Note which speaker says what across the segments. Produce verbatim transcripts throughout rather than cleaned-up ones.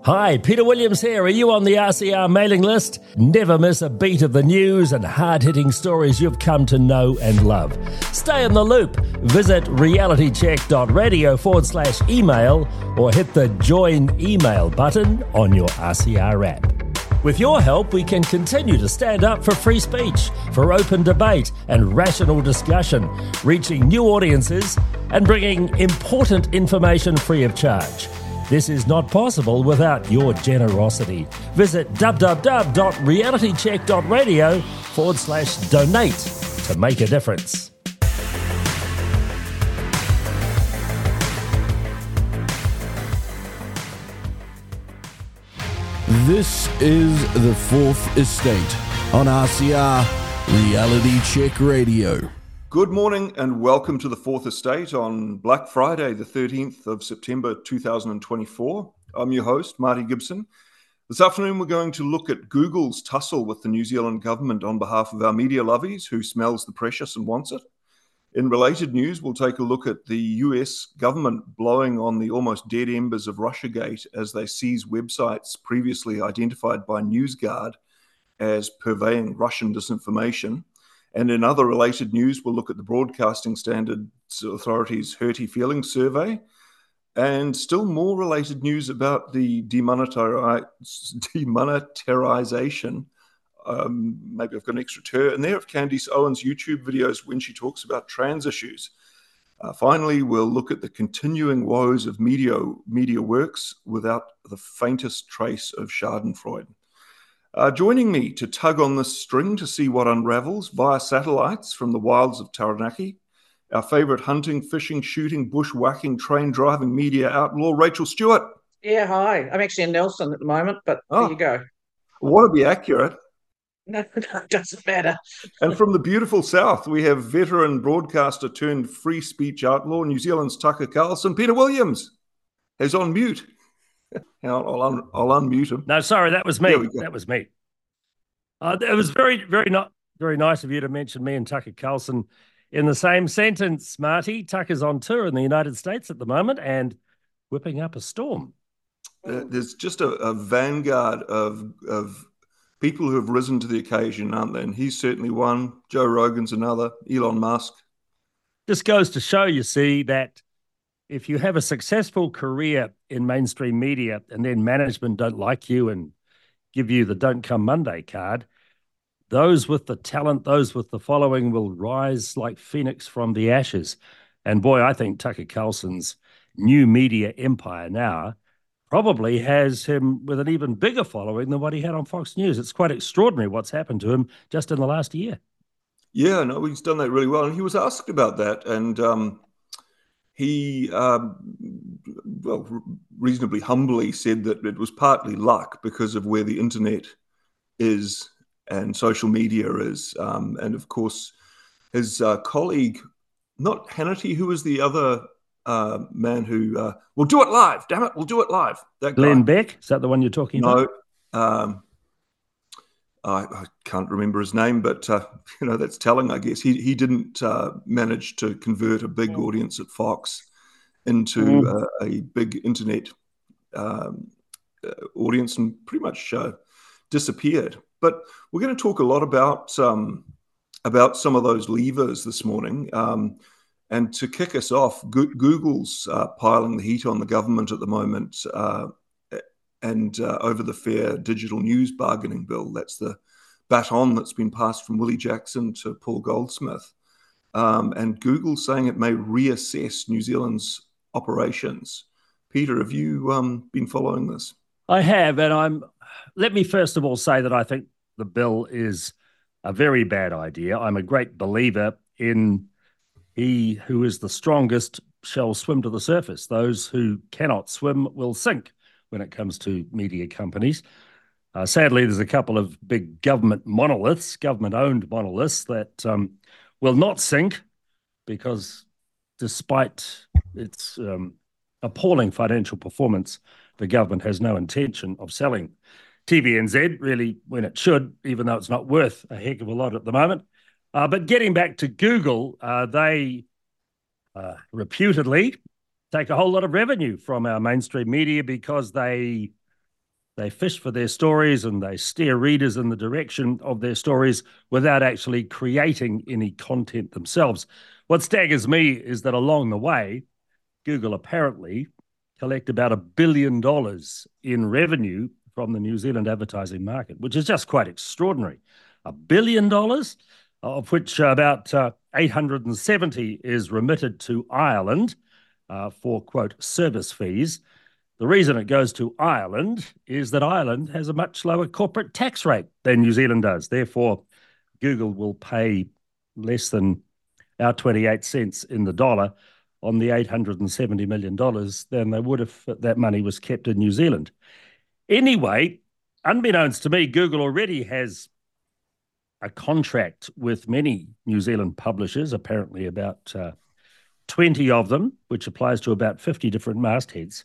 Speaker 1: Hi, Peter Williams here. Are you on the R C R mailing list? Never miss a beat of the news and hard-hitting stories you've come to know and love. Stay in the loop. Visit realitycheck.radio forward slash email or hit the join email button on your R C R app. With your help, we can continue to stand up for free speech, for open debate and rational discussion, reaching new audiences and bringing important information free of charge. This is not possible without your generosity. Visit www.realitycheck.radio forward slash donate to make a difference.
Speaker 2: This is The Fourth Estate on R C R Reality Check Radio.
Speaker 3: Good morning and welcome to The Fourth Estate on Black Friday, the thirteenth of September two thousand twenty-four. I'm your host, Marty Gibson. This afternoon we're going to look at Google's tussle with the New Zealand government on behalf of our media lovies who smells the precious and wants it. In related news, we'll take a look at the U S government blowing on the almost dead embers of Russiagate as they seize websites previously identified by NewsGuard as purveying Russian disinformation. And in other related news, we'll look at the Broadcasting Standards Authority's Hurty Feelings survey. And still more related news about the demonetari- demonetarization. Um, maybe I've got an extra ter in there of Candice Owens' YouTube videos when she talks about trans issues. Uh, finally, we'll look at the continuing woes of media, media works without the faintest trace of Schadenfreude. Uh, joining me to tug on this string to see what unravels via satellites from the wilds of Taranaki, our favourite hunting, fishing, shooting, bushwhacking, train driving media outlaw, Rachel Stewart.
Speaker 4: Yeah, hi. I'm actually in Nelson at the moment, but
Speaker 3: oh,
Speaker 4: there you go.
Speaker 3: I want to be accurate.
Speaker 4: No, no, it doesn't matter.
Speaker 3: And from the beautiful south, we have veteran broadcaster turned free speech outlaw, New Zealand's Tucker Carlson, Peter Williams, is on mute. I'll, I'll, un- I'll unmute him.
Speaker 1: No, sorry, that was me. That was me. Uh, it was very, very not very nice of you to mention me and Tucker Carlson in the same sentence, Marty. Tucker's on tour in the United States at the moment and whipping up a storm.
Speaker 3: Uh, there's just a, a vanguard of of people who have risen to the occasion, aren't there? And he's certainly one. Joe Rogan's another. Elon Musk.
Speaker 1: This goes to show, you see, that if you have a successful career in mainstream media and then management don't like you and give you the Don't Come Monday card, those with the talent, those with the following will rise like phoenix from the ashes. And boy, I think Tucker Carlson's new media empire now probably has him with an even bigger following than what he had on Fox News. It's quite extraordinary what's happened to him just in the last year.
Speaker 3: Yeah, no, he's done that really well. And he was asked about that. And um, he, um, well, reasonably humbly said that it was partly luck because of where the internet is and social media is. Um, and of course, his uh, colleague, not Hannity, who was the other uh, man who, uh, we'll do it live, damn it, we'll do it live. That
Speaker 1: Glenn
Speaker 3: guy.
Speaker 1: Beck, is that the one you're talking
Speaker 3: no,
Speaker 1: about?
Speaker 3: No, um, I, I can't remember his name, but uh, you know that's telling, I guess. He he didn't uh, manage to convert a big audience at Fox into mm. uh, a big internet um, uh, audience and pretty much uh, disappeared. But we're going to talk a lot about um, about some of those levers this morning. Um, and to kick us off, Go- Google's uh, piling the heat on the government at the moment. Uh, and uh, over the Fair Digital News Bargaining Bill. That's the baton that's been passed from Willie Jackson to Paul Goldsmith. Um, and Google's saying it may reassess New Zealand's operations. Peter, have you um, been following this?
Speaker 1: I have, and I'm. Let me first of all say that I think the bill is a very bad idea. I'm a great believer in he who is the strongest shall swim to the surface. Those who cannot swim will sink when it comes to media companies. Uh, sadly, there's a couple of big government monoliths, government-owned monoliths, that um, will not sink because despite its um, appalling financial performance, the government has no intention of selling T V N Z, really, when it should, even though it's not worth a heck of a lot at the moment. Uh, but getting back to Google, uh, they uh, reputedly take a whole lot of revenue from our mainstream media because they They fish for their stories and they steer readers in the direction of their stories without actually creating any content themselves. What staggers me is that along the way, Google apparently collect about a billion dollars in revenue from the New Zealand advertising market, which is just quite extraordinary. A billion dollars, of which about uh, eight hundred seventy is remitted to Ireland uh, for, quote, service fees. The reason it goes to Ireland is that Ireland has a much lower corporate tax rate than New Zealand does. Therefore, Google will pay less than our twenty-eight cents in the dollar on the eight hundred seventy million dollars than they would if that money was kept in New Zealand. Anyway, unbeknownst to me, Google already has a contract with many New Zealand publishers, apparently about uh, twenty of them, which applies to about fifty different mastheads.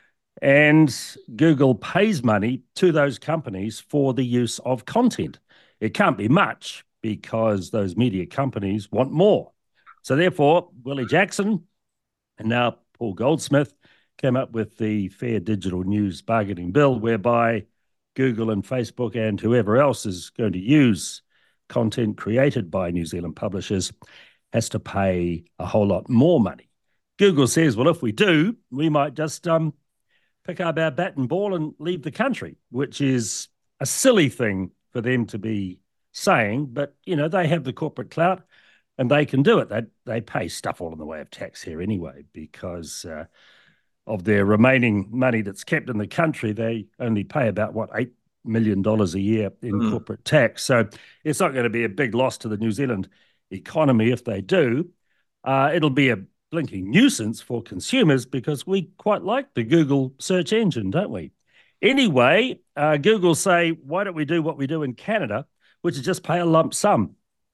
Speaker 1: And Google pays money to those companies for the use of content. It can't be much because those media companies want more. So therefore, Willie Jackson and now Paul Goldsmith came up with the Fair Digital News Bargaining Bill, whereby Google and Facebook and whoever else is going to use content created by New Zealand publishers has to pay a whole lot more money. Google says, well, if we do, we might just um, pick up our bat and ball and leave the country, which is a silly thing for them to be saying. But, you know, they have the corporate clout and they can do it. They, they pay stuff all in the way of tax here anyway because uh, of their remaining money that's kept in the country. They only pay about, what, eight million dollars a year in mm. corporate tax. So it's not going to be a big loss to the New Zealand economy if they do. Uh, it'll be a blinking nuisance for consumers because we quite like the Google search engine, don't we? Anyway, uh, Google say, why don't we do what we do in Canada, which is just pay a lump sum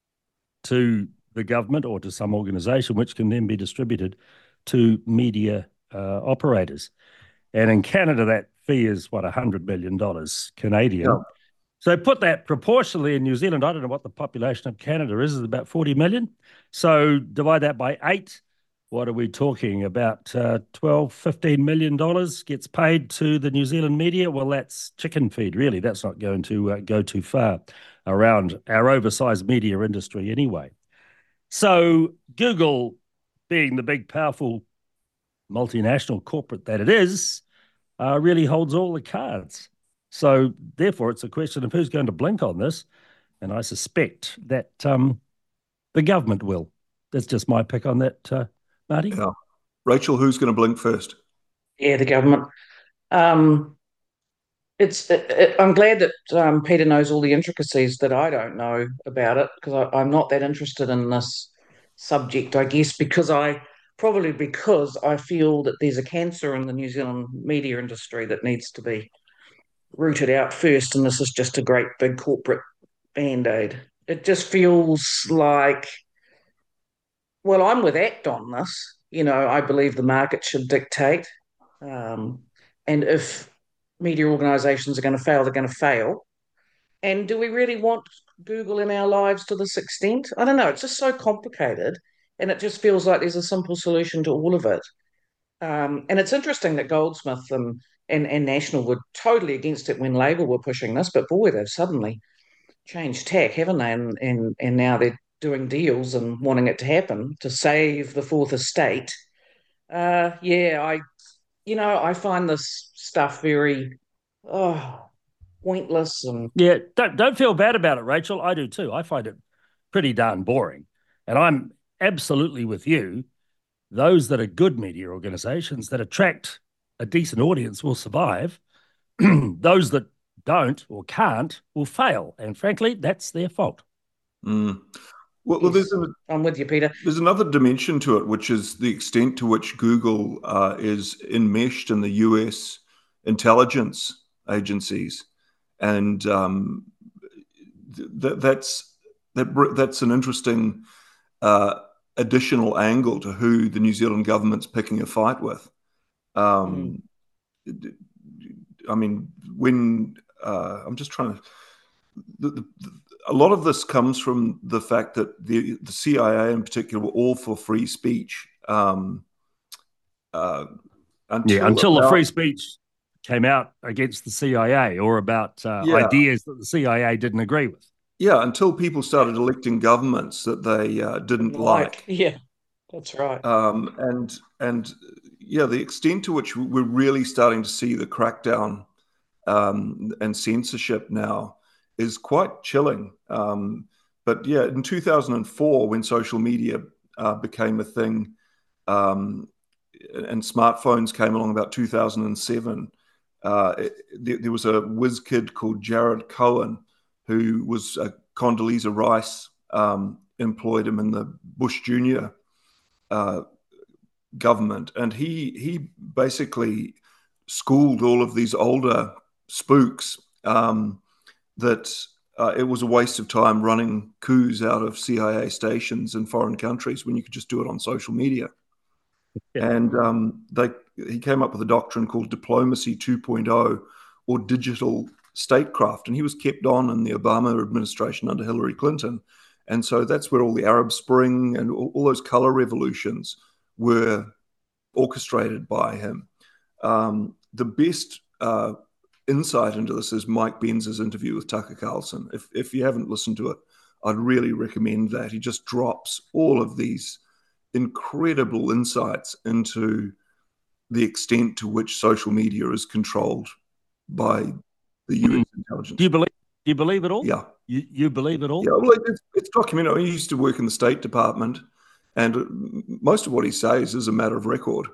Speaker 1: to the government or to some organisation, which can then be distributed to media uh, operators. And in Canada, that fee is, what, one hundred million dollars Canadian. Yeah. So put that proportionally in New Zealand. I don't know what the population of Canada is, is about forty million. So divide that by eight. What are we talking about? Uh, twelve, fifteen million dollars gets paid to the New Zealand media. Well, that's chicken feed, really. That's not going to uh, go too far around our oversized media industry anyway. So Google, being the big, powerful multinational corporate that it is, uh, really holds all the cards. So therefore, it's a question of who's going to blink on this. And I suspect that um, the government will. That's just my pick on that, uh, Marty.
Speaker 3: Yeah. Rachel, who's going to blink first?
Speaker 4: Yeah, the government. Um, it's. It, it, I'm glad that um, Peter knows all the intricacies that I don't know about it because I'm not that interested in this subject, I guess, because I probably because I feel that there's a cancer in the New Zealand media industry that needs to be rooted out first, and this is just a great big corporate band-aid. It just feels like, well, I'm with ACT on this. You know, I believe the market should dictate. Um, and if media organisations are going to fail, they're going to fail. And do we really want Google in our lives to this extent? I don't know. It's just so complicated. And it just feels like there's a simple solution to all of it. Um, and it's interesting that Goldsmith and, and, and National were totally against it when Labor were pushing this. But boy, they've suddenly changed tack, haven't they? And, and, and now they're doing deals and wanting it to happen to save the fourth estate. Uh, yeah, I, you know, I find this stuff very oh, pointless and
Speaker 1: yeah. Don't don't feel bad about it, Rachel. I do too. I find it pretty darn boring, and I'm absolutely with you. Those that are good media organisations that attract a decent audience will survive. Those that don't or can't will fail, and frankly, that's their fault.
Speaker 3: Mm. Well, well
Speaker 4: yes,
Speaker 3: there's a,
Speaker 4: I'm with you, Peter.
Speaker 3: There's another dimension to it, which is the extent to which Google uh, is enmeshed in the U S intelligence agencies, and um, th- that's that that's an interesting uh, additional angle to who the New Zealand government's picking a fight with. Um, mm. I mean, when uh, I'm just trying to. The, the, the, a lot of this comes from the fact that the, the C I A in particular were all for free speech. Um, uh,
Speaker 1: until yeah, until about, the free speech came out against the C I A or about uh,
Speaker 3: Yeah.
Speaker 1: ideas that the C I A didn't agree with.
Speaker 3: Yeah, until people started electing governments that they uh, didn't like.
Speaker 4: Yeah, that's right.
Speaker 3: Um, and and yeah, the extent to which we're really starting to see the crackdown um, and censorship now is quite chilling. Um, but yeah, in two thousand four, when social media uh, became a thing, um, and smartphones came along about two thousand seven, uh, it, there, there was a whiz kid called Jared Cohen, who was uh, Condoleezza Rice um, employed him in the Bush Junior uh, government, and he he basically schooled all of these older spooks um, that uh, it was a waste of time running coups out of C I A stations in foreign countries when you could just do it on social media. Yeah. And um, they he came up with a doctrine called diplomacy two point oh, or digital statecraft, and he was kept on in the Obama administration under Hillary Clinton. And so that's where all the Arab Spring and all, all those color revolutions were orchestrated by him. Um, the best uh, insight into this is Mike Benz's interview with Tucker Carlson. If, if you haven't listened to it, I'd really recommend that. He just drops all of these incredible insights into the extent to which social media is controlled by the U S intelligence.
Speaker 1: Do you believe? Do you believe it all?
Speaker 3: Yeah.
Speaker 1: You, you believe it all?
Speaker 3: Yeah, well, it's, it's documented. I used to work in the State Department, and most of what he says is a matter of record.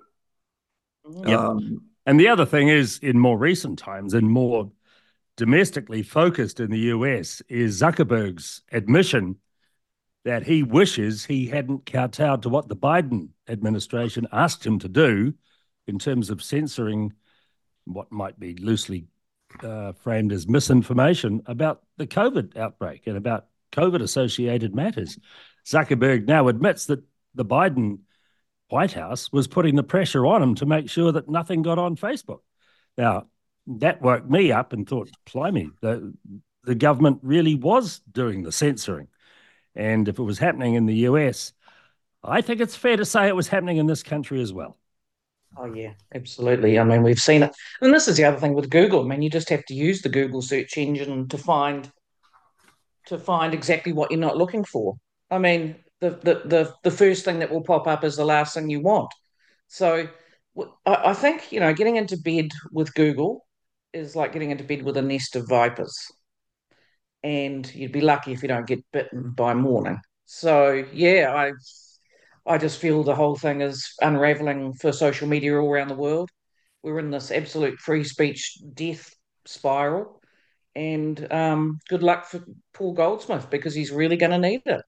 Speaker 1: Yep. Um, and the other thing is, in more recent times and more domestically focused in the U S, is Zuckerberg's admission that he wishes he hadn't kowtowed to what the Biden administration asked him to do in terms of censoring what might be loosely uh, framed as misinformation about the COVID outbreak and about COVID-associated matters. Zuckerberg now admits that the Biden White House was putting the pressure on him to make sure that nothing got on Facebook. Now, that woke me up and thought, blimey, the, the government really was doing the censoring. And if it was happening in the U S, I think it's fair to say it was happening in this country as well.
Speaker 4: Oh, yeah, absolutely. I mean, we've seen it. And this is the other thing with Google. I mean, you just have to use the Google search engine to find to find exactly what you're not looking for. I mean, the the the, the first thing that will pop up is the last thing you want. So I, I think, you know, getting into bed with Google is like getting into bed with a nest of vipers. And you'd be lucky if you don't get bitten by morning. So, yeah, I I just feel the whole thing is unraveling for social media all around the world. We're in this absolute free speech death spiral. And um, good luck for Paul Goldsmith, because he's really going to need it.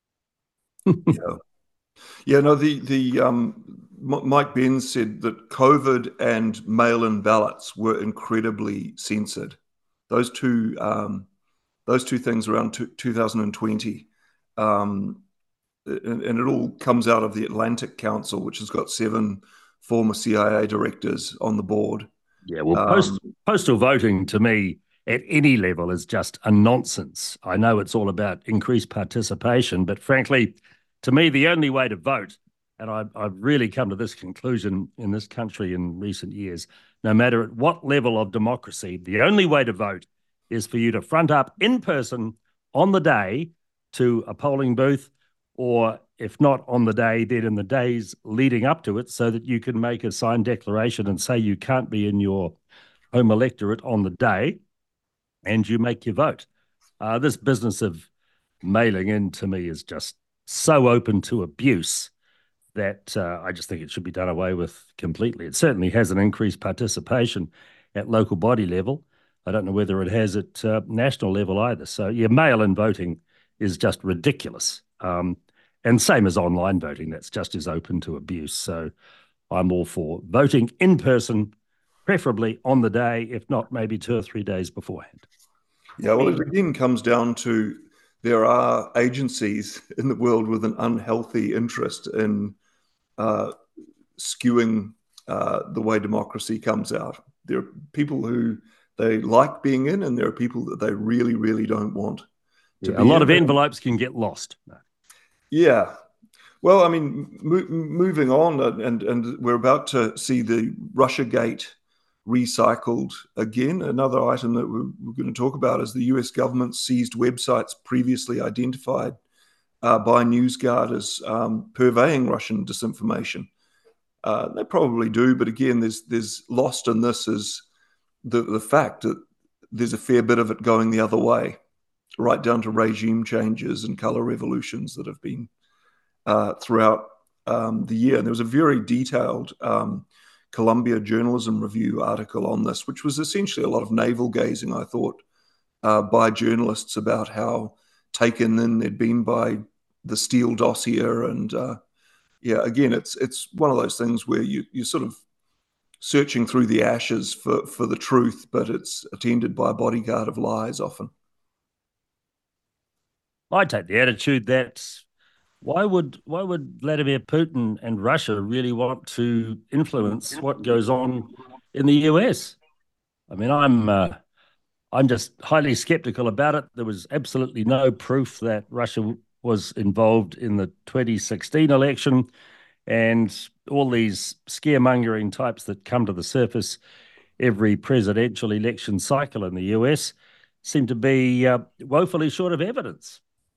Speaker 3: yeah. Yeah, no, the, the um, Mike Benz said that COVID and mail-in ballots were incredibly censored. Those two um, those two things around two thousand twenty. Um, and, and it all comes out of the Atlantic Council, which has got seven former C I A directors on the board.
Speaker 1: Yeah, well, um, post, postal voting to me at any level is just a nonsense. I know it's all about increased participation, but frankly, to me, the only way to vote, and I, I've really come to this conclusion in this country in recent years, no matter at what level of democracy, the only way to vote is for you to front up in person on the day to a polling booth, or if not on the day, then in the days leading up to it, so that you can make a signed declaration and say you can't be in your home electorate on the day, and you make your vote. Uh, this business of mailing in, to me, is just so open to abuse that uh, I just think it should be done away with completely. It certainly hasn't increased participation at local body level. I don't know whether it has at uh, national level either. So, yeah, mail-in voting is just ridiculous. Um, and same as online voting, that's just as open to abuse. So I'm all for voting in person, preferably on the day, if not maybe two or three days beforehand.
Speaker 3: Yeah, well, it again comes down to there are agencies in the world with an unhealthy interest in uh, skewing uh, the way democracy comes out. There are people who they like being in, and there are people that they really, really don't want to
Speaker 1: yeah,
Speaker 3: be
Speaker 1: a lot
Speaker 3: in.
Speaker 1: of envelopes can get lost.
Speaker 3: Yeah. Well, I mean, mo- moving on, and, and we're about to see the Russiagate recycled again. Another item that we're, we're going to talk about is the U S government seized websites previously identified uh, by NewsGuard as um, purveying Russian disinformation. Uh, they probably do, but again, there's there's lost in this is the, the fact that there's a fair bit of it going the other way, right down to regime changes and color revolutions that have been uh, throughout um, the year. And there was a very detailed um, Columbia Journalism Review article on this, which was essentially a lot of navel gazing, I thought, uh, by journalists about how taken in they'd been by the Steele dossier. And uh, yeah, again, it's it's one of those things where you, you're sort of searching through the ashes for, for the truth, but it's attended by a bodyguard of lies often.
Speaker 1: I take the attitude that why would why would Vladimir Putin and Russia really want to influence what goes on in the U S? I mean, I'm uh, I'm just highly skeptical about it. There was absolutely no proof that Russia was involved in the twenty sixteen election, and all these scaremongering types that come to the surface every presidential election cycle in the U S seem to be uh, woefully short of evidence.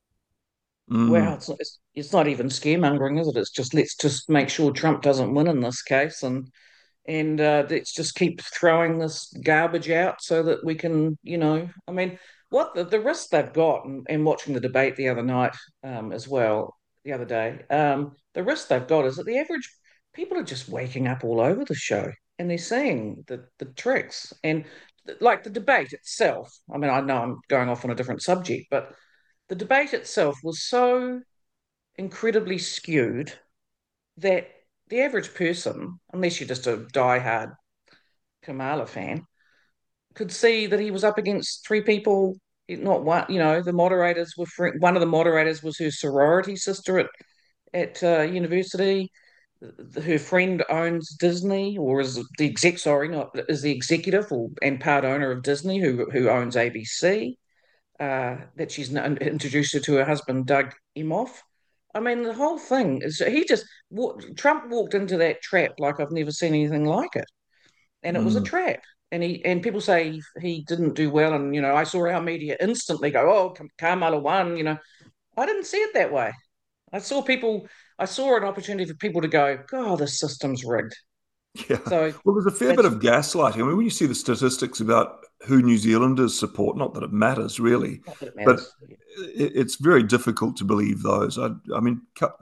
Speaker 4: Mm. Well, it's not, it's, it's not even scaremongering, is it? It's just let's just make sure Trump doesn't win in this case, and and uh, let's just keep throwing this garbage out so that we can, you know, I mean, what the, the risk they've got, and, and watching the debate the other night um, as well, the other day, um, the risk they've got is that the average people are just waking up all over the show and they're seeing the the tricks and like the debate itself. I mean, I know I'm going off on a different subject, but the debate itself was so incredibly skewed that the average person, unless you're just a diehard Kamala fan, could see that he was up against three people. Not one, you know, the moderators were fr- one of the moderators was her sorority sister at at uh, university. Her friend owns Disney, or is the exec? Sorry, not is the executive or and part owner of Disney, who who owns A B C. Uh, that she's introduced her to her husband, Doug Emhoff. I mean, the whole thing is he just Trump walked into that trap like I've never seen anything like it, and it mm. was a trap. And he and people say he didn't do well, and you know, I saw our media instantly go, "Oh, Kamala won." You know, I didn't see it that way. I saw people. I saw an opportunity for people to go, "God, the system's rigged."
Speaker 3: Yeah. So, well, there's a fair bit of gaslighting. I mean, when you see the statistics about who New Zealanders support, not that it matters really, it matters. but it, it's very difficult to believe those. I, I mean,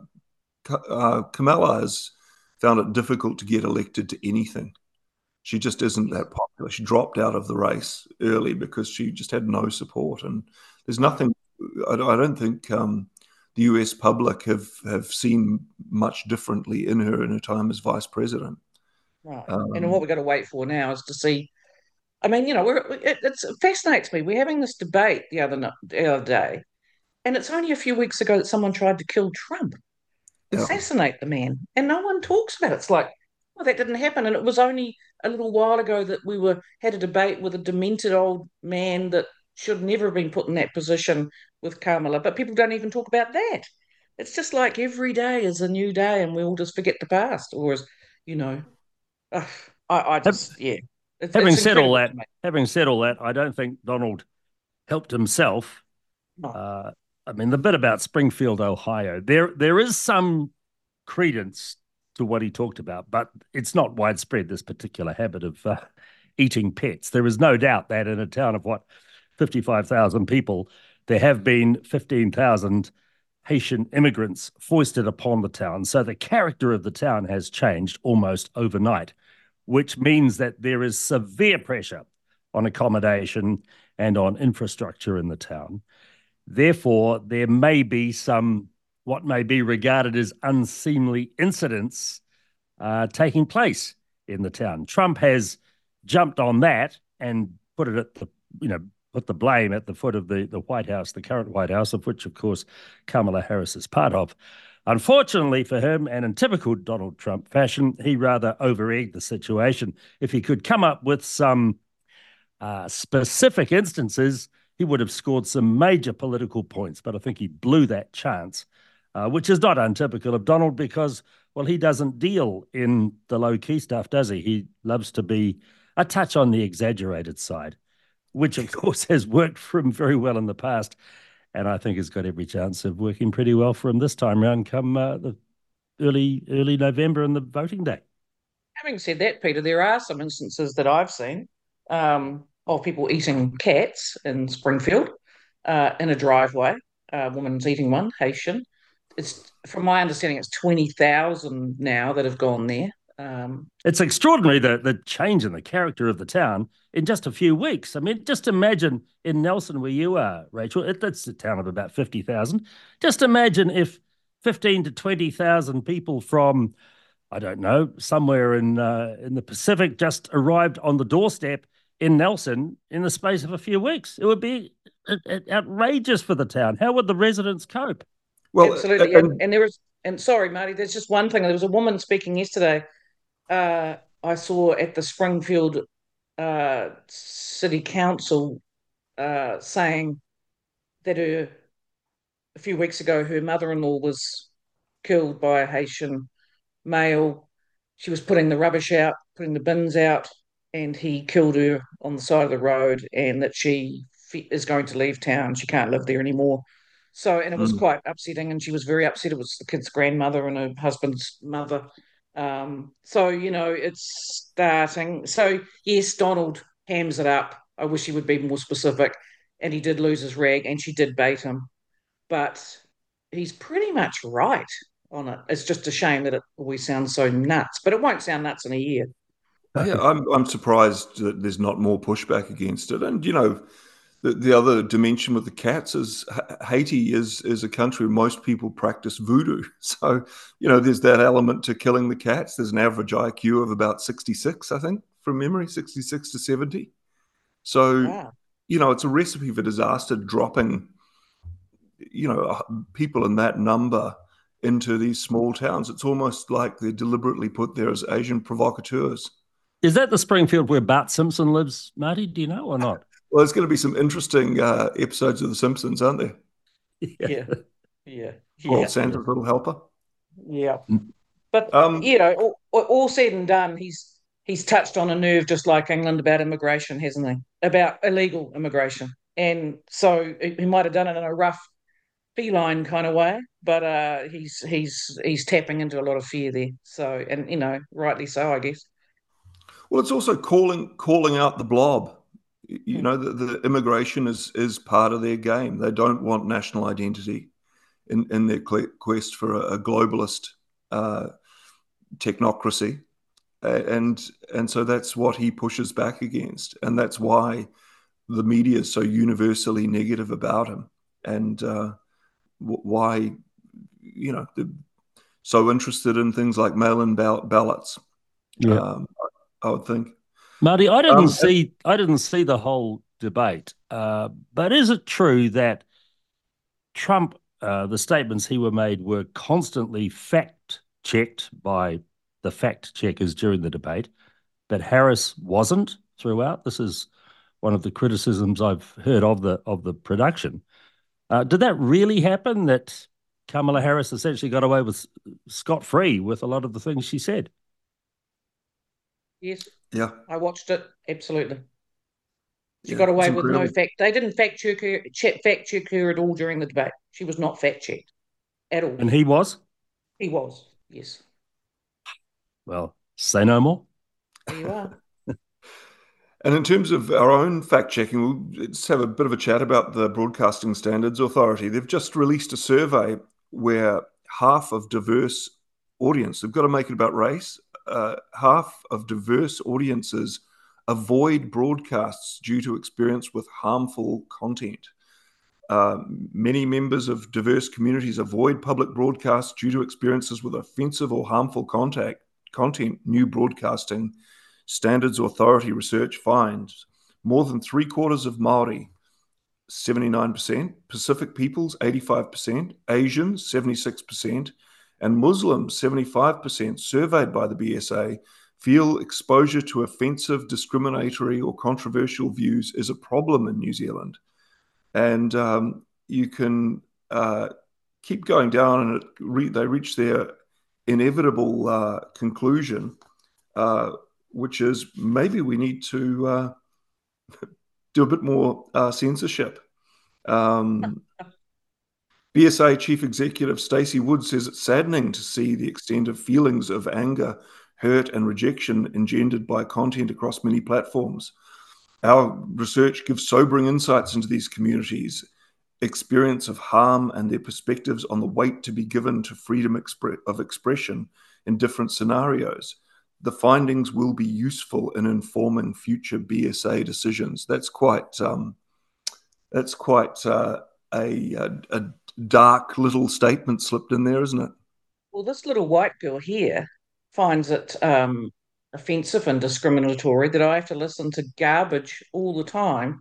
Speaker 3: uh, Kamala has found it difficult to get elected to anything. She just isn't that popular. She dropped out of the race early because she just had no support. And there's nothing, I, I don't think um, the U S public have, have seen much differently in her in her time as vice president.
Speaker 4: Right. Um, and what we've got to wait for now is to see. I mean, you know, we're, it, it's, it fascinates me. We're having this debate the other, the other day, and it's only a few weeks ago that someone tried to kill Trump, assassinate yeah. the man, and no one talks about it. It's like, well, that didn't happen. And it was only a little while ago that we were had a debate with a demented old man that should never have been put in that position with Kamala, but people don't even talk about that. It's just like every day is a new day, and we all just forget the past, or as you know. I, I just, yeah. It's,
Speaker 1: having
Speaker 4: it's
Speaker 1: said all that, having said all that, I don't think Donald helped himself.
Speaker 4: No.
Speaker 1: Uh, I mean, the bit about Springfield, Ohio, there there is some credence to what he talked about, but it's not widespread, this particular habit of uh, eating pets. There is no doubt that in a town of, what, fifty-five thousand people, there have been fifteen thousand Haitian immigrants foisted upon the town. So the character of the town has changed almost overnight, which means that there is severe pressure on accommodation and on infrastructure in the town. Therefore, there may be some what may be regarded as unseemly incidents uh, taking place in the town. Trump has jumped on that and put it at the, you know, put the blame at the foot of the, the White House, the current White House, of which, of course, Kamala Harris is part of. Unfortunately for him, and in typical Donald Trump fashion, he rather over-egged the situation. If he could come up with some uh, specific instances, he would have scored some major political points, but I think he blew that chance, uh, which is not untypical of Donald, because, well, he doesn't deal in the low-key stuff, does he? He loves to be a touch on the exaggerated side, which of course has worked for him very well in the past, and I think has got every chance of working pretty well for him this time round come uh, the early early November and the voting day.
Speaker 4: Having said that, Peter, there are some instances that I've seen um, of people eating cats in Springfield uh, in a driveway. A woman's eating one, Haitian. It's from my understanding, it's twenty thousand now that have gone there. Um,
Speaker 1: It's extraordinary the, the change in the character of the town in just a few weeks. I mean, just imagine in Nelson where you are, Rachel, it, that's a town of about fifty thousand. Just imagine if fifteen to twenty thousand people from, I don't know, somewhere in uh, in the Pacific just arrived on the doorstep in Nelson in the space of a few weeks. It would be outrageous for the town. How would the residents cope?
Speaker 4: well, absolutely. And, and there was, and sorry, Marty, there's just one thing. There was a woman speaking yesterday. Uh, I saw at the Springfield uh, City Council uh, saying that her a few weeks ago her mother-in-law was killed by a Haitian male. She was putting the rubbish out, putting the bins out, and he killed her on the side of the road, and that she is going to leave town. She can't live there anymore. So, and it was
Speaker 3: Mm.
Speaker 4: quite upsetting, and she was very upset. It was the kid's grandmother and her husband's mother. Um, so, you know, it's starting. So, yes, Donald hams it up. I wish he would be more specific. And he did lose his rag, and she did bait him. But he's pretty much right on it. It's just a shame that it always sounds so nuts, but it won't sound nuts in a year.
Speaker 3: Yeah, I'm I'm surprised that there's not more pushback against it. And you know, the, the other dimension with the cats is Haiti is is a country where most people practice voodoo. So you know, there's that element to killing the cats. There's an average I Q of about sixty-six, I think, from memory, sixty-six to seventy. So
Speaker 4: Wow.
Speaker 3: you know, it's a recipe for disaster. Dropping, you know, people in that number into these small towns. It's almost like they're deliberately put there as Asian provocateurs.
Speaker 1: Is that the Springfield where Bart Simpson lives, Marty? Do you know or not?
Speaker 3: Well, there's going to be some interesting uh, episodes of The Simpsons, aren't there?
Speaker 4: Yeah. Yeah.
Speaker 3: Called
Speaker 4: Yeah.
Speaker 3: Santa's Little Helper.
Speaker 4: Yeah. But
Speaker 3: Um,
Speaker 4: you know, all, all said and done, he's he's touched on a nerve just like England about immigration, hasn't he? About illegal immigration. And so he might have done it in a rough feline kind of way, but uh, he's he's he's tapping into a lot of fear there. So, and you know, rightly so, I guess.
Speaker 3: well, it's also calling calling out the blob. You know, the, the immigration is is part of their game. They don't want national identity in, in their quest for a, a globalist uh, technocracy. And and so that's what he pushes back against. And that's why the media is so universally negative about him. And uh, why, you know, they're so interested in things like mail-in ball- ballots.
Speaker 1: Yeah,
Speaker 3: um, I would think.
Speaker 1: Marty, I didn't
Speaker 3: Um,
Speaker 1: see I didn't see the whole debate, uh, but is it true that Trump, uh, the statements he were made were constantly fact checked by the fact checkers during the debate, but Harris wasn't throughout? This is one of the criticisms I've heard of the of the production. Uh, did that really happen? That Kamala Harris essentially got away with scot-free with a lot of the things she said?
Speaker 4: Yes,
Speaker 3: Yeah.
Speaker 4: I watched it. Absolutely. She
Speaker 3: Yeah,
Speaker 4: got away
Speaker 3: it's
Speaker 4: with no
Speaker 3: incredible.
Speaker 4: fact. They didn't fact check her, check, fact check her at all during the debate. She was not fact checked at all.
Speaker 1: And he was?
Speaker 4: He was. Yes.
Speaker 1: Well, say no more.
Speaker 4: There you are.
Speaker 3: And in terms of our own fact checking, we'll just have a bit of a chat about the Broadcasting Standards Authority. They've just released a survey where half of diverse audience, they've got to make it about race, uh, half of diverse audiences avoid broadcasts due to experience with harmful content. Uh, many members of diverse communities avoid public broadcasts due to experiences with offensive or harmful contact, content. New Broadcasting Standards Authority research finds more than three quarters of Maori, seventy-nine percent, Pacific peoples, eighty-five percent, Asians, seventy-six percent, and Muslims, seventy-five percent, surveyed by the B S A, feel exposure to offensive, discriminatory, or controversial views is a problem in New Zealand. And um, you can uh, keep going down, and it re- they reach their inevitable uh, conclusion. Uh, which is maybe we need to uh, do a bit more uh, censorship. Um, B S A Chief Executive Stacey Wood says it's saddening to see the extent of feelings of anger, hurt, and rejection engendered by content across many platforms. Our research gives sobering insights into these communities' experience of harm and their perspectives on the weight to be given to freedom expre- of expression in different scenarios. The findings will be useful in informing future B S A decisions. That's quite um, that's quite uh, a, a, a dark little statement slipped in there, isn't it?
Speaker 4: Well, this little white girl here finds it um, offensive and discriminatory that I have to listen to garbage all the time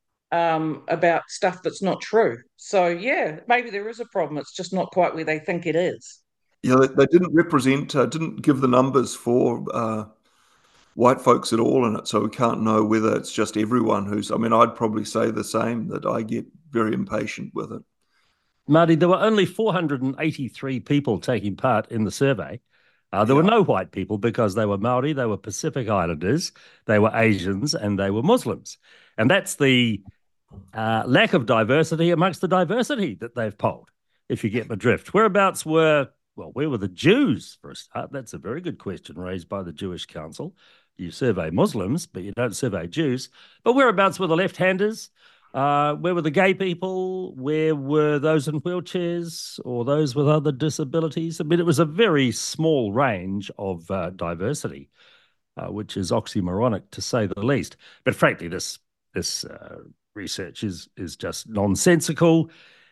Speaker 4: um, about stuff that's not true. So, yeah, maybe there is a problem. It's just not quite where they think it is.
Speaker 3: Yeah, they, they didn't represent, uh, didn't give the numbers for uh, white folks at all in it, so we can't know whether it's just everyone who's. I mean, I'd probably say the same, that I get very impatient with it.
Speaker 1: Marty, there were only four hundred eighty-three people taking part in the survey. Uh, there
Speaker 3: Yeah.
Speaker 1: were no white people because they were Maori, they were Pacific Islanders, they were Asians, and they were Muslims. And that's the uh, lack of diversity amongst the diversity that they've polled, if you get my drift. Whereabouts were, well, where were the Jews for a start? That's a very good question raised by the Jewish Council. You survey Muslims, but you don't survey Jews. But whereabouts were the left-handers? Uh, where were the gay people? Where were those in wheelchairs or those with other disabilities? I mean, it was a very small range of uh, diversity, uh, which is oxymoronic to say the least. But frankly, this this uh, research is is just nonsensical,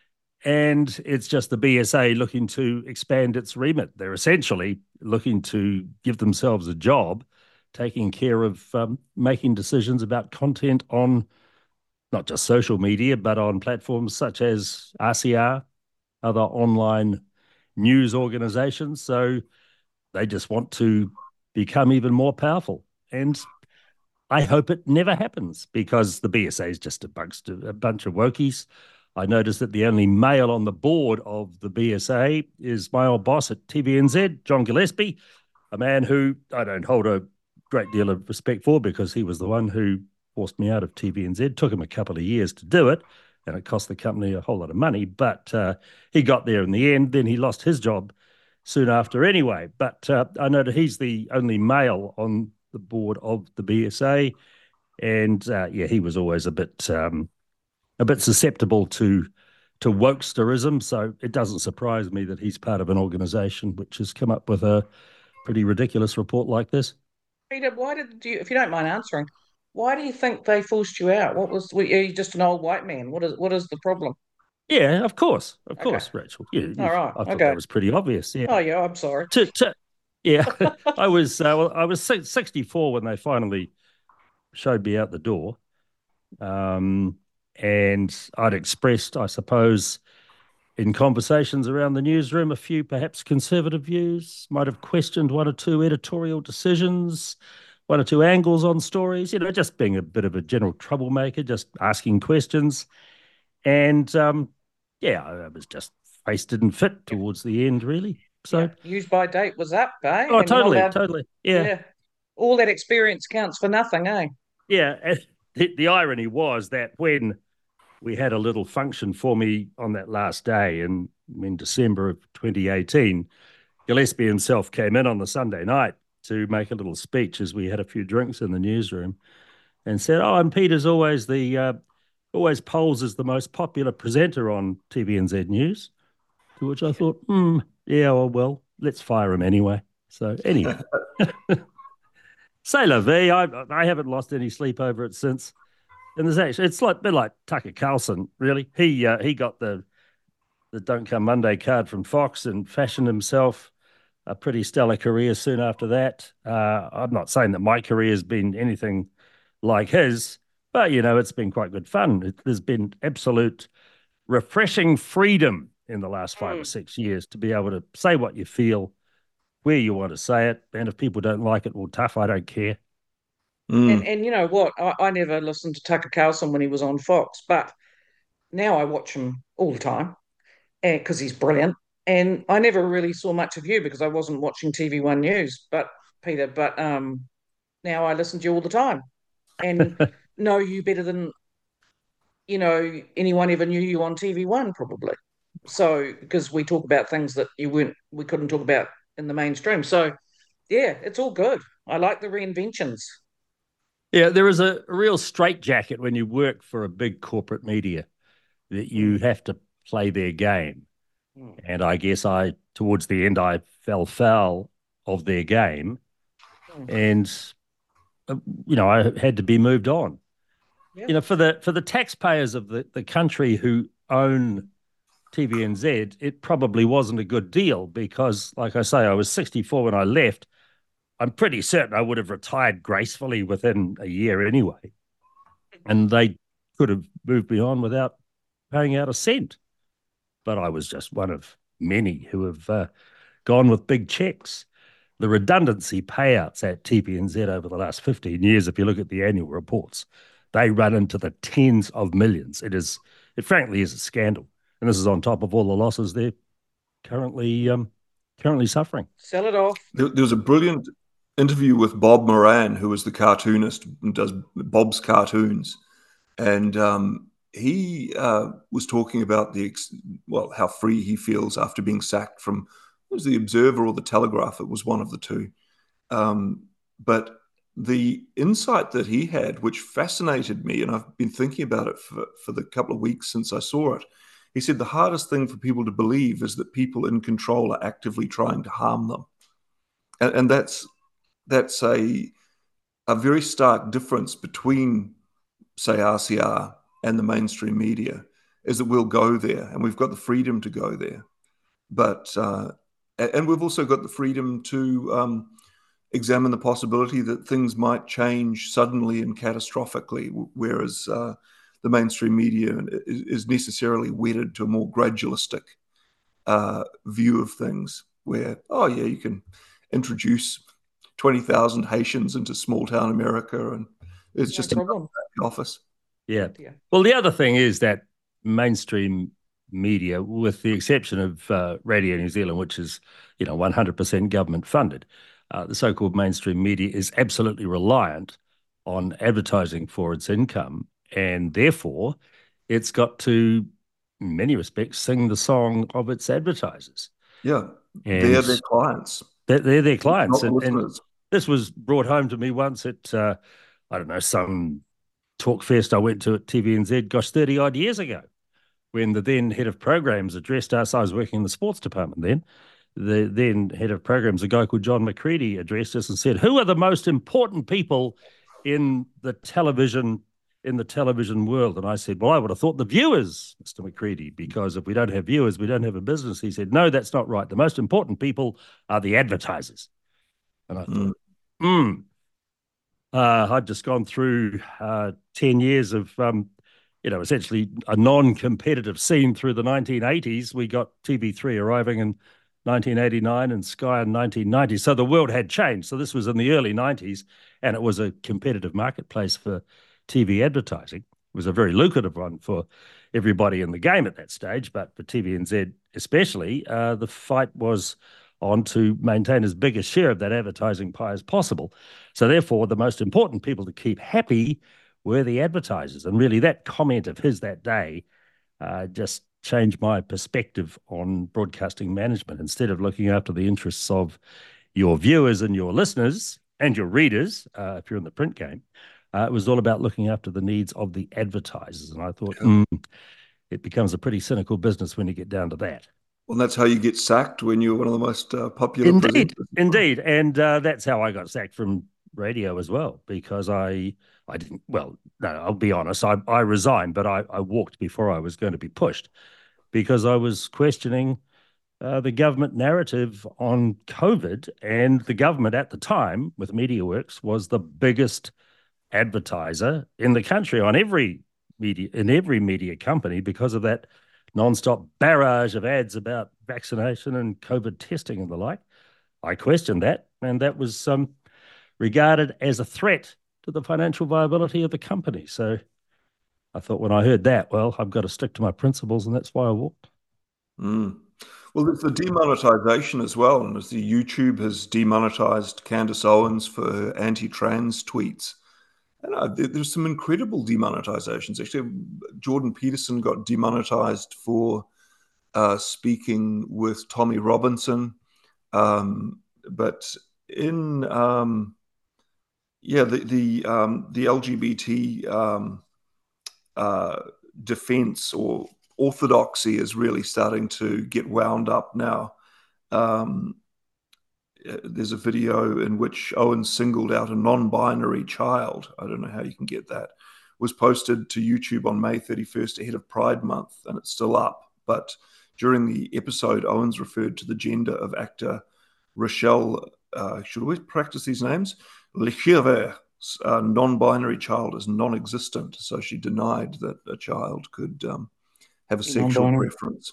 Speaker 1: and it's just the B S A looking to expand its remit. They're essentially looking to give themselves a job, taking care of um, making decisions about content on not just social media, but on platforms such as R C R, other online news organizations. So they just want to become even more powerful. And I hope it never happens because the B S A is just a bunch, a bunch of wokies. I noticed that the only male on the board of the B S A is my old boss at T V N Z, John Gillespie, a man who I don't hold a great deal of respect for because he was the one who forced me out of T V N Z. It took him a couple of years to do it, and it cost the company a whole lot of money, but uh, he got there in the end. Then he lost his job soon after anyway. But uh, I know that he's the only male on the board of the B S A, and uh, yeah, he was always a bit um, a bit susceptible to to wokesterism. So it doesn't surprise me that he's part of an organisation which has come up with a pretty ridiculous report like this.
Speaker 4: Peter, why did you, if you don't mind answering, why do you think they forced you out? What was, were you just an old white man? What is what is the problem?
Speaker 1: Yeah, of course, of
Speaker 4: Okay.
Speaker 1: course, Rachel. You,
Speaker 4: All
Speaker 1: you,
Speaker 4: right.
Speaker 1: I thought
Speaker 4: Okay.
Speaker 1: that was pretty obvious. Yeah.
Speaker 4: Oh, yeah, I'm sorry.
Speaker 1: To, to, yeah, I was uh, well, I was sixty-four when they finally showed me out the door, um, and I'd expressed, I suppose, in conversations around the newsroom, a few perhaps conservative views. Might have questioned one or two editorial decisions, one or two angles on stories. You know, just being a bit of a general troublemaker, just asking questions. And um, yeah, I was just face didn't fit towards the end, really. So,
Speaker 4: Yeah. Use by date was up, eh?
Speaker 1: oh,
Speaker 4: And you're not
Speaker 1: totally,
Speaker 4: allowed,
Speaker 1: totally. Yeah,
Speaker 4: yeah. All that experience counts for nothing, eh?
Speaker 1: yeah. And the, the irony was that when we had a little function for me on that last day in, in December of twenty eighteen, Gillespie himself came in on the Sunday night to make a little speech as we had a few drinks in the newsroom and said, oh, and Peter's always the, uh, always polls as the most popular presenter on T V N Z News, to which I thought, hmm, yeah, well, well, let's fire him anyway. So anyway, say la vie. I, I haven't lost any sleep over it since. And there's actually, it's like a bit like Tucker Carlson, really. He uh, he got the the Don't Come Monday card from Fox and fashioned himself a pretty stellar career soon after that. Uh, I'm not saying that my career has been anything like his, but you know, it's been quite good fun. It, there's been absolute refreshing freedom in the last five mm. or six years to be able to say what you feel, where you want to say it, and if people don't like it, well, tough, I don't care.
Speaker 4: Mm. And and you know what? I, I never listened to Tucker Carlson when he was on Fox, but now I watch him all the time, and because he's brilliant. And I never really saw much of you because I wasn't watching T V One News. But Peter, but um, now I listen to you all the time and know you better than, you know, anyone ever knew you on T V One, probably. So, because we talk about things that you weren't, we couldn't talk about in the mainstream. So, yeah, it's all good. I like the reinventions.
Speaker 1: Yeah, there is a real straitjacket when you work for a big corporate media that you
Speaker 4: Mm,
Speaker 1: have to play their game.
Speaker 4: mm,
Speaker 1: And I guess I, towards the end, I fell foul of their game,
Speaker 4: mm.
Speaker 1: and uh, you know, I had to be moved on.
Speaker 4: Yeah.
Speaker 1: You know, for the for the taxpayers of the, the country who own T V N Z, it probably wasn't a good deal because, like I say, I was sixty-four when I left. I'm pretty certain I would have retired gracefully within a year anyway, and they could have moved me on without paying out a cent. But I was just one of many who have uh, gone with big checks. The redundancy payouts at T P N Z over the last fifteen years, if you look at the annual reports, they run into the tens of millions. It is, it frankly is a scandal. And this is on top of all the losses they're currently um, currently suffering.
Speaker 4: Sell it off.
Speaker 3: There, there was a brilliant interview with Bob Moran, who was the cartoonist and does Bob's cartoons, and um, he uh, was talking about the ex- well how free he feels after being sacked from it was the Observer or the Telegraph. It was one of the two, um, but the insight that he had, which fascinated me, and I've been thinking about it for, for the couple of weeks since I saw it. He said the hardest thing for people to believe is that people in control are actively trying to harm them, and, and that's that's a a very stark difference between, say, R C R and the mainstream media, is that we'll go there and we've got the freedom to go there. But, uh, and we've also got the freedom to um, examine the possibility that things might change suddenly and catastrophically, whereas uh, the mainstream media is necessarily wedded to a more gradualistic uh, view of things where, oh, yeah, you can introduce twenty thousand Haitians into small town America and it's
Speaker 4: No
Speaker 3: just
Speaker 4: problem.
Speaker 3: an office.
Speaker 1: Yeah.
Speaker 4: Yeah.
Speaker 1: Well, the other thing is that mainstream media, with the exception of uh, Radio New Zealand, which is, you know, one hundred percent government funded, uh, the so-called mainstream media is absolutely reliant on advertising for its income. And therefore, it's got to, in many respects, sing the song of its advertisers.
Speaker 3: Yeah.
Speaker 1: And
Speaker 3: they're their clients.
Speaker 1: They're, they're their clients.
Speaker 3: Not
Speaker 1: And, and
Speaker 3: listeners.
Speaker 1: this was brought home to me once at, uh, I don't know, some talk fest I went to at T V N Z, gosh, thirty odd years ago, when the then head of programs addressed us. I was working in the sports department then. The then head of programs, a guy called John McCready, addressed us and said, "Who are the most important people in the television in the television world?" And I said, "Well, I would have thought the viewers, Mister McCready, because if we don't have viewers, we don't have a business." He said, "No, that's not right. The most important people are the advertisers." And I thought, hmm. Uh, I'd just gone through uh, ten years of, um, you know, essentially a non-competitive scene through the nineteen eighties. We got T V three arriving in nineteen eighty-nine and Sky in nineteen ninety. So the world had changed. So this was in the early nineties, and it was a competitive marketplace for T V advertising. It was a very lucrative one for everybody in the game at that stage, but for T V N Z especially, uh, the fight was on to maintain as big a share of that advertising pie as possible. So therefore, the most important people to keep happy were the advertisers. And really that comment of his that day uh, just changed my perspective on broadcasting management. Instead of looking after the interests of your viewers and your listeners and your readers, uh, if you're in the print game, uh, it was all about looking after the needs of the advertisers. And I thought, yeah. mm, it becomes a pretty cynical business when you get down to that.
Speaker 3: Well, that's how you get sacked when you're one of the most uh, popular
Speaker 1: Indeed,
Speaker 3: presenters.
Speaker 1: indeed. And uh, that's how I got sacked from radio as well, because I I didn't, well, no, I'll be honest, I, I resigned, but I, I walked before I was going to be pushed because I was questioning uh, the government narrative on COVID. And the government at the time, with MediaWorks, was the biggest advertiser in the country on every media, in every media company, because of that non-stop barrage of ads about vaccination and COVID testing and the like. I questioned that, and that was um, regarded as a threat to the financial viability of the company. So I thought when I heard that, well, I've got to stick to my principles, and that's why I walked.
Speaker 3: Mm. Well, there's the demonetization as well, and as the YouTube has demonetized Candace Owens for her anti-trans tweets. And uh, there, there's some incredible demonetizations. Actually, Jordan Peterson got demonetized for uh, speaking with Tommy Robinson. Um, but in um, yeah, the the um, the L G B T um, uh, defense or orthodoxy is really starting to get wound up now. Um, there's a video in which Owen singled out a non-binary child. I don't know how you can get that. Was posted to YouTube on May thirty-first ahead of Pride Month, and it's still up. But during the episode, Owens referred to the gender of actor Rochelle, uh, should we practice these names? Lechever's uh, non-binary child is non-existent, so she denied that a child could um, have a sexual preference.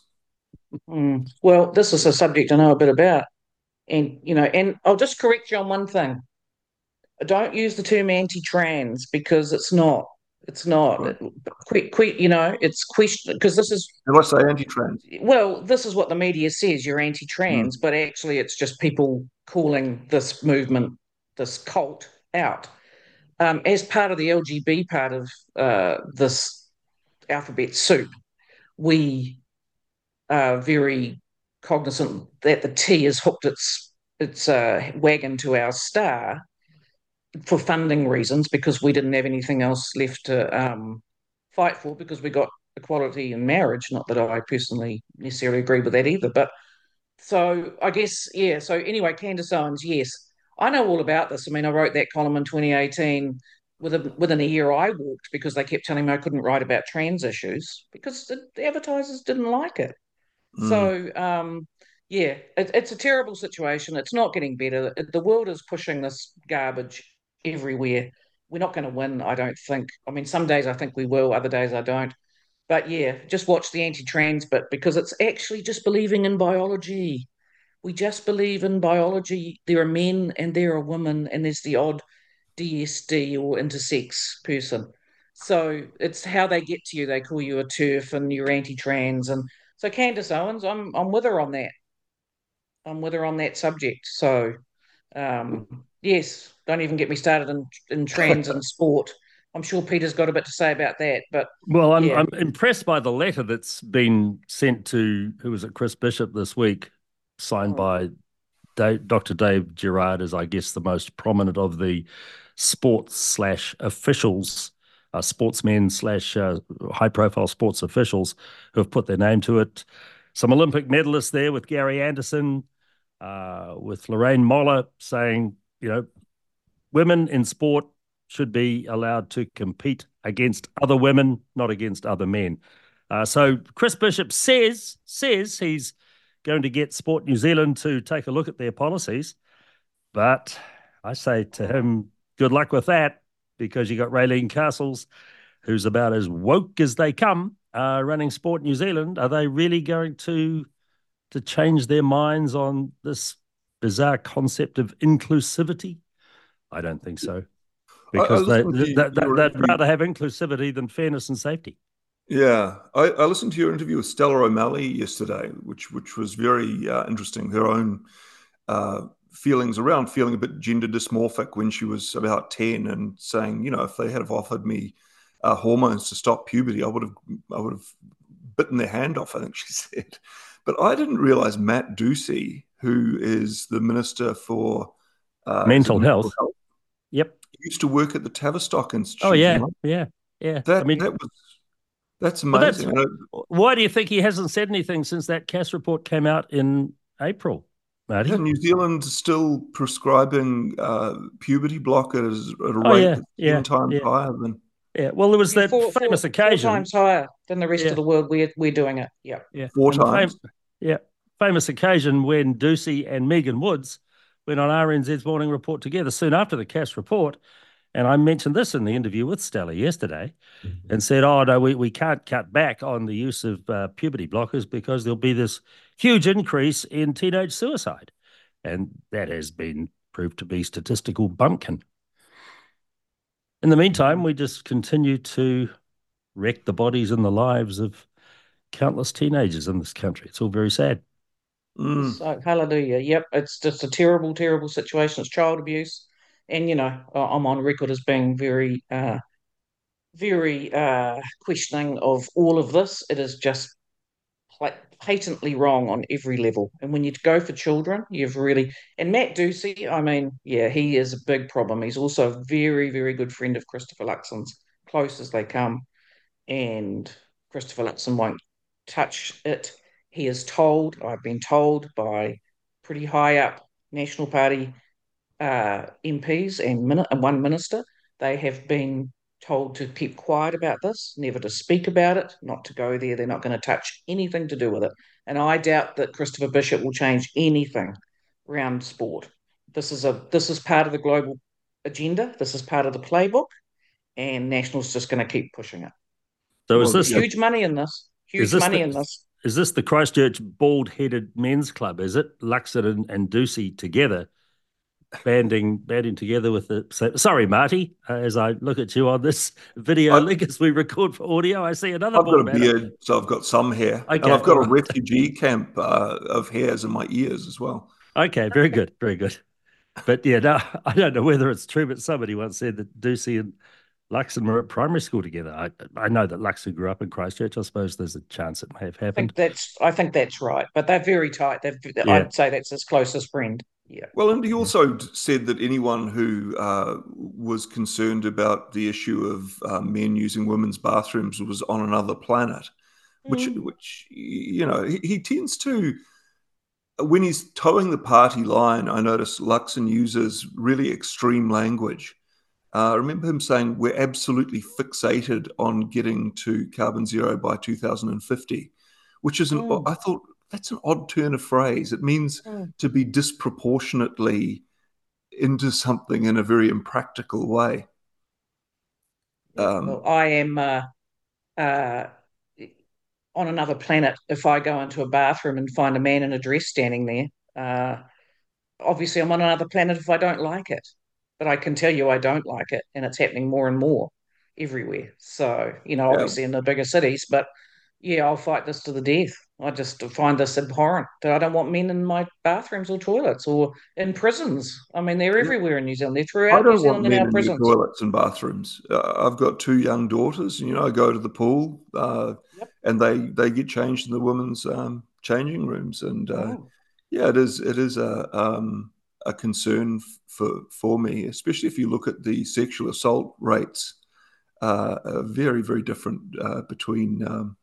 Speaker 4: Mm. Well, this is a subject I know a bit about. And, you know, and I'll just correct you on one thing. Don't use the term anti-trans because it's not. It's not.
Speaker 3: Right.
Speaker 4: Quick, quick, you know, it's question because this is.
Speaker 3: Did I say anti-trans?
Speaker 4: Well, this is what the media says. You're anti-trans,
Speaker 3: Mm.
Speaker 4: but actually, it's just people calling this movement, this cult, out. Um, as part of the L G B part of uh, this alphabet soup, we are very cognizant that the T has hooked its its uh, wagon to our star for funding reasons because we didn't have anything else left to um, fight for because we got equality in marriage. Not that I personally necessarily agree with that either, but so I guess yeah. So anyway, Candace Owens, yes, I know all about this. I mean, I wrote that column in twenty eighteen. Within, within a year, I walked because they kept telling me I couldn't write about trans issues because the, the advertisers didn't like it.
Speaker 3: Mm.
Speaker 4: So, um, yeah, it, it's a terrible situation. It's not getting better. The world is pushing this garbage everywhere. We're not going to win, I don't think. I mean, some days I think we will, other days I don't. But yeah, just watch the anti-trans bit because it's actually just believing in biology. We just believe in biology. There are men and there are women, and there's the odd D S D or intersex person. So it's how they get to you. They call you a TERF and you're anti-trans. And so Candace Owens, I'm I'm with her on that. I'm with her on that subject. So um, yes, don't even get me started in, in trans and sport. I'm sure Peter's got a bit to say about that. But
Speaker 1: well, I'm
Speaker 4: yeah.
Speaker 1: I'm impressed by the letter that's been sent to who was it, Chris Bishop this week, signed oh. by Dave, Doctor Dave Gerard, is I guess the most prominent of the sports slash officials, uh, sportsmen slash uh, high profile sports officials who have put their name to it. Some Olympic medalists there with Gary Anderson, uh, with Lorraine Moller saying, you know, women in sport should be allowed to compete against other women, not against other men. Uh, so Chris Bishop says says he's going to get Sport New Zealand to take a look at their policies, but I say to him, good luck with that, because you got Raylene Castles, who's about as woke as they come, uh, running Sport New Zealand. Are they really going to to change their minds on this bizarre concept of inclusivity? I don't think so, because I, I they, they, they, they'd rather have inclusivity than fairness and safety.
Speaker 3: Yeah, I, I listened to your interview with Stella O'Malley yesterday, which which was very uh, interesting. Her own uh, feelings around feeling a bit gender dysmorphic when she was about ten, and saying, you know, if they had have offered me uh, hormones to stop puberty, I would have I would have bitten their hand off, I think she said. But I didn't realize Matt Ducey, who is the Minister for uh,
Speaker 1: Mental health. health, yep,
Speaker 3: used to work at the Tavistock Institute.
Speaker 1: Oh yeah, right? yeah, yeah.
Speaker 3: That
Speaker 1: I mean,
Speaker 3: that was. That's amazing.
Speaker 1: Well, that's, why do you think he hasn't said anything since that C A S report came out in April, Marty?
Speaker 3: Yeah, New Zealand's still prescribing uh, puberty blockers at a
Speaker 1: oh,
Speaker 3: rate
Speaker 1: yeah,
Speaker 3: that's
Speaker 1: yeah,
Speaker 3: ten times
Speaker 1: yeah.
Speaker 3: higher than.
Speaker 1: Yeah, well, there was that
Speaker 4: four,
Speaker 1: famous
Speaker 4: four,
Speaker 1: occasion.
Speaker 4: Four times higher than the rest
Speaker 1: yeah.
Speaker 4: of the world. We're we're doing it. Yeah,
Speaker 1: yeah,
Speaker 3: four
Speaker 1: and
Speaker 3: times.
Speaker 1: Fam- yeah, famous occasion when Ducey and Megan Woods went on R N Z's Morning Report together soon after the C A S report. And I mentioned this in the interview with Stella yesterday mm-hmm. and said, oh, no, we, we can't cut back on the use of uh, puberty blockers because there'll be this huge increase in teenage suicide. And that has been proved to be statistical bumpkin. In the meantime, we just continue to wreck the bodies and the lives of countless teenagers in this country. It's all very sad.
Speaker 3: Mm.
Speaker 4: So hallelujah. Yep, it's just a terrible, terrible situation. It's child abuse, and you know I- I'm on record as being very, uh, very uh, questioning of all of this. It is just pla- patently wrong on every level. And when you go for children, you've really and Matt Ducey, I mean, yeah, he is a big problem. He's also a very, very good friend of Christopher Luxon's, close as they come, and Christopher Luxon won't touch it. He is told, I've been told by pretty high up National Party uh, M Ps and, min- and one minister, they have been told to keep quiet about this, never to speak about it, not to go there. They're not going to touch anything to do with it. And I doubt that Christopher Bishop will change anything around sport. This is a this is part of the global agenda. This is part of the playbook, and National's just going to keep pushing it.
Speaker 1: So is
Speaker 3: Well,
Speaker 1: this
Speaker 3: yeah,
Speaker 1: the
Speaker 4: Huge money in this.
Speaker 1: is
Speaker 4: Huge
Speaker 1: this
Speaker 4: money
Speaker 1: the
Speaker 4: in this.
Speaker 1: is this the Christchurch bald-headed men's club? Is it Luxon and, and Ducey together, banding banding together with the? So, sorry, Marty. Uh, as I look at you on this video
Speaker 3: I,
Speaker 1: link as we record for audio, I see another
Speaker 3: I've got
Speaker 1: bald
Speaker 3: a
Speaker 1: man.
Speaker 3: beard, so I've got some hair, and
Speaker 1: Okay,
Speaker 3: I've got
Speaker 1: all
Speaker 3: a
Speaker 1: right.
Speaker 3: refugee camp uh, of hairs in my ears as well.
Speaker 1: Okay, very good, very good. But yeah, no, I don't know whether it's true, but somebody once said that Ducey and Luxon were at primary school together. I I know that Luxon grew up in Christchurch. I suppose there's a chance it may have
Speaker 4: I
Speaker 1: happened.
Speaker 4: think that's I think that's right. But they're very tight. They've,
Speaker 1: Yeah.
Speaker 4: I'd say that's his closest friend. Yeah.
Speaker 3: Well, and he also said that anyone who uh, was concerned about the issue of uh, men using women's bathrooms was on another planet, which,
Speaker 4: Mm.
Speaker 3: which you know, he, he tends to, when he's towing the party line, I notice Luxon uses really extreme language. Uh, I remember him saying, we're absolutely fixated on getting to carbon zero by two thousand fifty, which is an,
Speaker 4: Mm.
Speaker 3: I thought, that's an odd turn of phrase. It means
Speaker 4: Mm.
Speaker 3: to be disproportionately into something in a very impractical way.
Speaker 4: Yeah.
Speaker 3: Um,
Speaker 4: Well, I am uh, uh, on another planet if I go into a bathroom and find a man in a dress standing there. Uh, obviously, I'm on another planet if I don't like it. But I can tell you I don't like it, and it's happening more and more everywhere. So, you know,
Speaker 3: yeah,
Speaker 4: obviously in the bigger cities, but yeah, I'll fight this to the death. I just find this abhorrent that I don't want men in my bathrooms or toilets or in prisons. I mean, they're
Speaker 3: yeah.
Speaker 4: everywhere in New Zealand. They're
Speaker 3: I
Speaker 4: throughout New
Speaker 3: don't want
Speaker 4: Zealand in
Speaker 3: men
Speaker 4: our
Speaker 3: in their
Speaker 4: prisons.
Speaker 3: toilets and bathrooms. Uh, I've got two young daughters. You know, I go to the pool, uh,
Speaker 4: Yep.
Speaker 3: and they they get changed in the women's um, changing rooms. And uh,
Speaker 4: Mm.
Speaker 3: yeah, it is it is a um, a concern for for me, especially if you look at the sexual assault rates. Uh, are very very different uh, between um,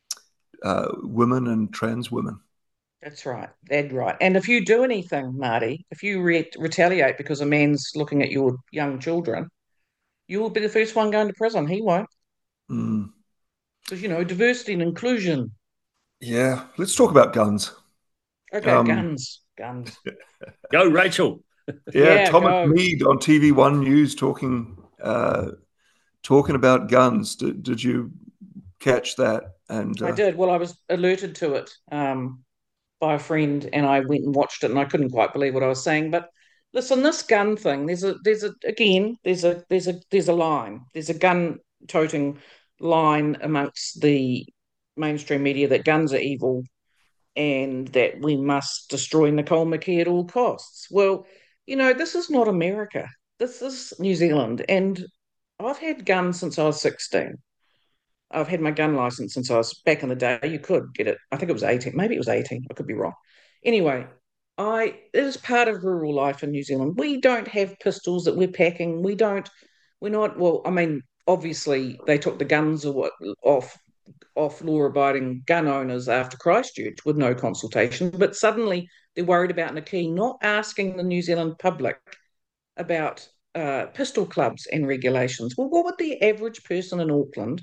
Speaker 3: uh, women and trans women.
Speaker 4: That's right. That's right. And if you do anything, Marty, if you re- retaliate because a man's looking at your young children, you will be the first one going to prison. He won't.
Speaker 3: Mm.
Speaker 4: Because, you know, diversity and inclusion.
Speaker 3: Yeah, let's talk about guns.
Speaker 4: Okay,
Speaker 3: Um,
Speaker 4: guns. Guns.
Speaker 1: Go, Rachel.
Speaker 3: yeah,
Speaker 4: Yeah,
Speaker 3: Thomas
Speaker 4: go.
Speaker 3: Mead on T V One News talking uh, talking about guns. Did, did you catch that? And
Speaker 4: I
Speaker 3: uh,
Speaker 4: did. Well, I was alerted to it um, by a friend, and I went and watched it, and I couldn't quite believe what I was saying. But listen, this gun thing, there's a, there's a, again, there's a, there's a, there's a line. There's a gun-toting line amongst the mainstream media that guns are evil and that we must destroy Nicole McKee at all costs. Well, you know, this is not America. This is New Zealand, and I've had guns since I was sixteen. I've had my gun license since I was back in the day. You could get it. I think it was eighteen. Maybe it was eighteen. I could be wrong. Anyway, I it is part of rural life in New Zealand. We don't have pistols that we're packing. We don't. We're not. Well, I mean, obviously they took the guns off off law-abiding gun owners after Christchurch with no consultation. But suddenly they're worried about Nikki not asking the New Zealand public about uh, pistol clubs and regulations. Well, what would the average person in Auckland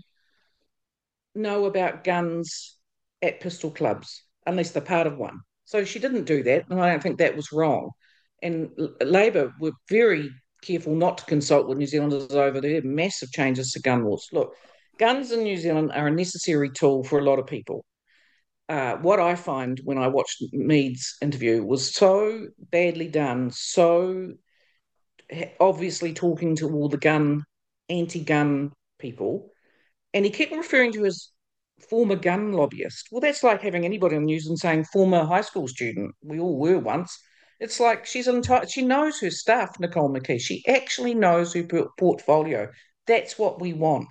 Speaker 4: know about guns at pistol clubs unless they're part of one? So she didn't do that, and I don't think that was wrong. And Labor were very careful not to consult with New Zealanders over their massive changes to gun laws. Look, guns in New Zealand are a necessary tool for a lot of people. Uh, what I find when I watched Mead's interview was so badly done, so obviously talking to all the gun, anti gun people. And he kept referring to his former gun lobbyist. Well, that's like having anybody on the news and saying former high school student. We all were once. It's like she's entitled. She knows her stuff, Nicole McKee. She actually knows her portfolio. That's what we want,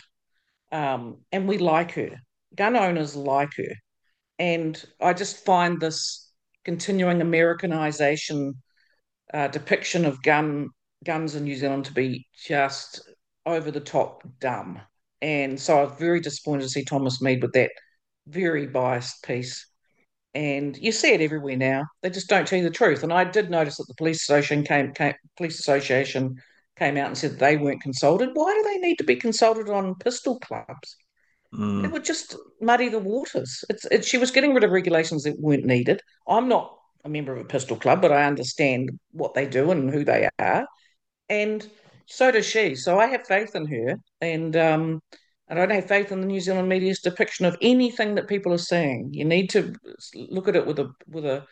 Speaker 4: um, and we like her. Gun owners like her, and I just find this continuing Americanization uh, depiction of gun guns in New Zealand to be just over the top dumb. And so I was very disappointed to see Thomas Mead with that very biased piece. And you see it everywhere now. They just don't tell you the truth. And I did notice that the police association came, came police association came out and said they weren't consulted. Why do they need to be consulted on pistol clubs?
Speaker 3: Mm.
Speaker 4: It would just muddy the waters. It's it, she was getting rid of regulations that weren't needed. I'm not a member of a pistol club, but I understand what they do and who they are, and so does she. So I have faith in her, and um, I don't have faith in the New Zealand media's depiction of anything that people are saying. You need to look at it with a with a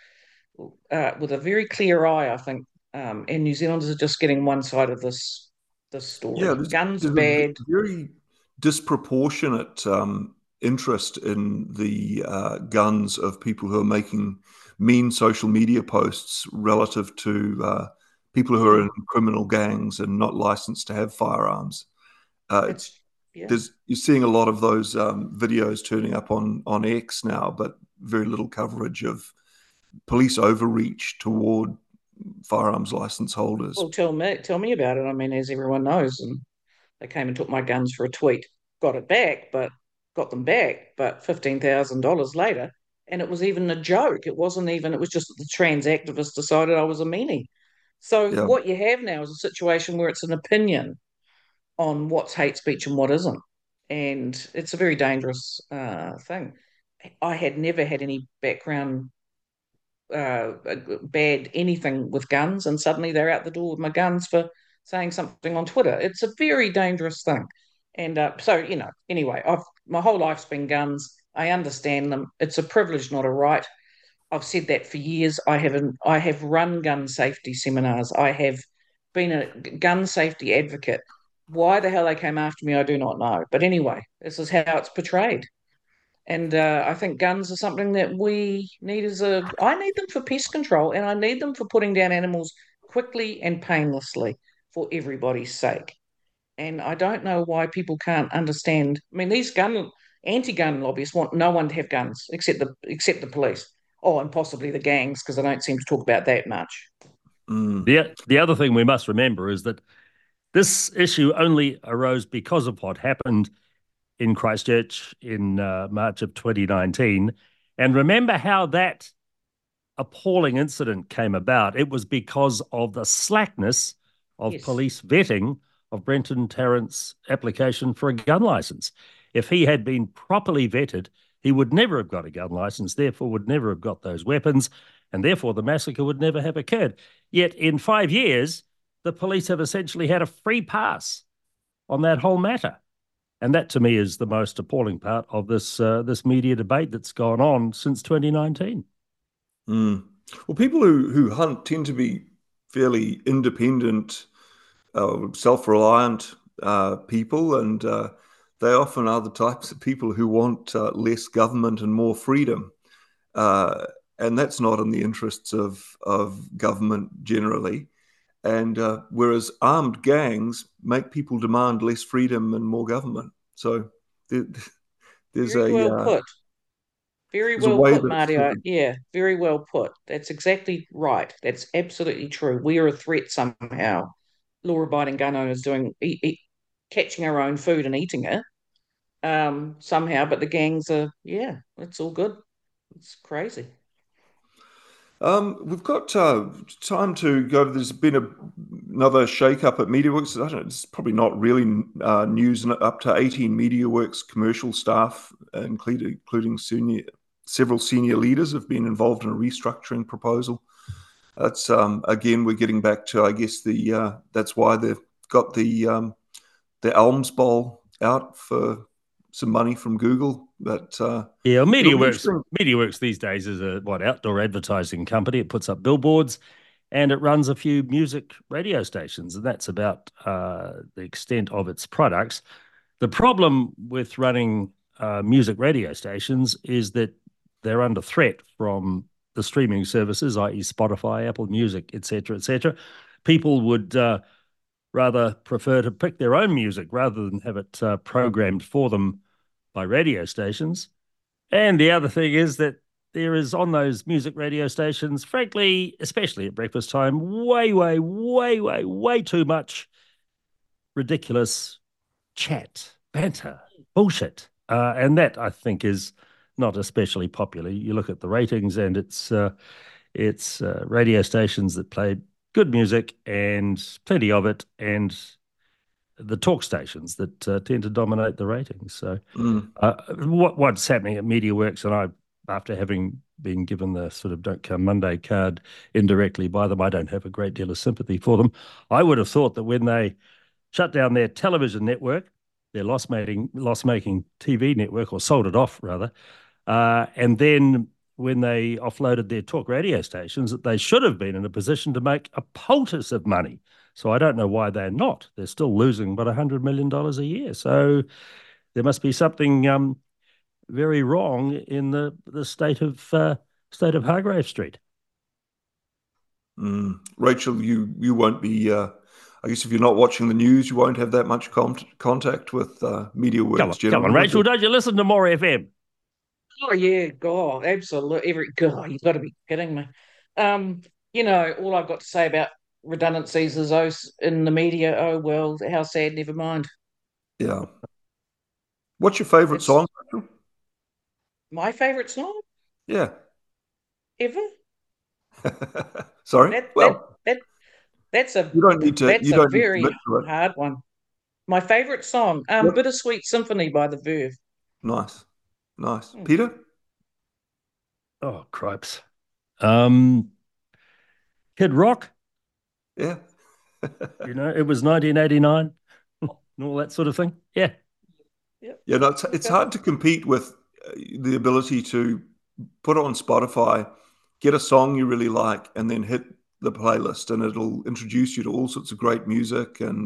Speaker 4: uh, with a very clear eye, I think. Um, and New Zealanders are just getting one side of this this
Speaker 3: Yeah,
Speaker 4: story.
Speaker 3: there's,
Speaker 4: Guns are
Speaker 3: there's a
Speaker 4: bad.
Speaker 3: very disproportionate um, interest in the uh, guns of people who are making mean social media posts relative to uh, people who are in criminal gangs and not licensed to have firearms. Uh, it's
Speaker 4: Yeah.
Speaker 3: there's you're seeing a lot of those um, videos turning up on on X now, but very little coverage of police overreach toward firearms license holders.
Speaker 4: Well, tell me, tell me about it. I mean, as everyone knows, and they came and took my guns for a tweet, got it back, but got them back, but fifteen thousand dollars later, and it was even a joke. It wasn't even. It was just that the trans activist decided I was a meanie. So
Speaker 3: Yeah.
Speaker 4: what you have now is a situation where it's an opinion on what's hate speech and what isn't, and it's a very dangerous uh, thing. I had never had any background uh, bad anything with guns, and suddenly they're out the door with my guns for saying something on Twitter. It's a very dangerous thing. And uh, so, you know, anyway, I've my whole life's been guns. I understand them. It's a privilege, not a right. I've said that for years. I haven't. I have run gun safety seminars. I have been a gun safety advocate. Why the hell they came after me, I do not know. But anyway, this is how it's portrayed. And uh, I think guns are something that we need as a. I need them for pest control, and I need them for putting down animals quickly and painlessly for everybody's sake. And I don't know why people can't understand. I mean, these gun anti-gun lobbyists want no one to have guns except the except the police. Oh, and possibly the gangs, because they don't seem to talk about that much.
Speaker 3: Mm.
Speaker 1: The, the other thing we must remember is that this issue only arose because of what happened in Christchurch in uh, March of twenty nineteen. And remember how that appalling incident came about. It was because of the slackness of
Speaker 4: Yes.
Speaker 1: police vetting of Brenton Tarrant's application for a gun license. If he had been properly vetted, he would never have got a gun license, therefore would never have got those weapons, and therefore the massacre would never have occurred. Yet in five years, the police have essentially had a free pass on that whole matter. And that, to me, is the most appalling part of this uh, this media debate that's gone on since twenty nineteen.
Speaker 3: Mm. Well, people who, who hunt tend to be fairly independent, uh, self-reliant uh, people, and uh, they often are the types of people who want uh, less government and more freedom. Uh, and that's not in the interests of, of government generally. And uh, whereas armed gangs make people demand less freedom and more government. So there, there's
Speaker 4: Very
Speaker 3: a
Speaker 4: well
Speaker 3: uh,
Speaker 4: put. Very
Speaker 3: there's a
Speaker 4: well
Speaker 3: way
Speaker 4: put,
Speaker 3: that it's
Speaker 4: Marty. I,
Speaker 3: different.
Speaker 4: yeah, very well put. That's exactly right. That's absolutely true. We are a threat somehow. Law-abiding gun owners doing eat, eat, catching our own food and eating it um, somehow, but the gangs are yeah, it's all good. It's crazy.
Speaker 3: Um, we've got uh, time to go. There's been a, another shake-up at MediaWorks. I don't know, it's probably not really uh, news. Up to eighteen MediaWorks commercial staff, including, including senior, several senior leaders, have been involved in a restructuring proposal. That's um, again, we're getting back to, I guess, the uh, that's why they've got the um, the Alms Bowl out for some money from Google. But uh,
Speaker 1: Yeah,
Speaker 3: it'll be
Speaker 1: MediaWorks,
Speaker 3: interesting.
Speaker 1: MediaWorks these days is a what outdoor advertising company. It puts up billboards and it runs a few music radio stations, and that's about uh, the extent of its products. The problem with running uh, music radio stations is that they're under threat from the streaming services, that is. Spotify, Apple Music, et cetera, et cetera. People would uh, rather prefer to pick their own music rather than have it uh, programmed for them by radio stations. And the other thing is that there is on those music radio stations, frankly, especially at breakfast time, way, way, way, way, way too much ridiculous chat, banter, bullshit. Uh, and that, I think, is not especially popular. You look at the ratings and it's, uh, it's uh, radio stations that play good music and plenty of it, and the talk stations that uh, tend to dominate the ratings. So mm. uh, what what's happening at MediaWorks, and I, after having been given the sort of Don't Come Monday card indirectly by them, I don't have a great deal of sympathy for them. I would have thought that when they shut down their television network, their loss-making, loss-making T V network, or sold it off rather, uh, and then when they offloaded their talk radio stations, that they should have been in a position to make a poultice of money. So I don't know why they're not. They're still losing about one hundred million dollars a year. So there must be something um, very wrong in the, the state of uh, state of Hargrave Street.
Speaker 3: Mm. Rachel, you you won't be, uh, I guess if you're not watching the news, you won't have that much con- contact with uh, MediaWorks.
Speaker 1: Come on, come on, Rachel, don't you listen to More F M?
Speaker 4: Oh, yeah, God, absolutely. Every God, you've got to be kidding me. Um, you know, all I've got to say about redundancies is those in the media, oh, well, how sad, never mind.
Speaker 3: Yeah. What's your favourite it's, song?
Speaker 4: My favourite song?
Speaker 3: Yeah.
Speaker 4: Ever?
Speaker 3: Sorry?
Speaker 4: That,
Speaker 3: well,
Speaker 4: that, that, that's a,
Speaker 3: you don't need to,
Speaker 4: that's
Speaker 3: you
Speaker 4: a
Speaker 3: don't
Speaker 4: very
Speaker 3: need to
Speaker 4: hard one. My favourite song, um, yep. Bittersweet Symphony by The Verve.
Speaker 3: Nice. Nice. Hmm. Peter?
Speaker 1: Oh, cripes. Um, Kid Rock.
Speaker 3: Yeah.
Speaker 1: You know, it was nineteen eighty-nine and all that sort of thing. Yeah.
Speaker 3: Yeah, yeah no, it's, it's hard to compete with the ability to put it on Spotify, get a song you really like, and then hit the playlist, and it'll introduce you to all sorts of great music, and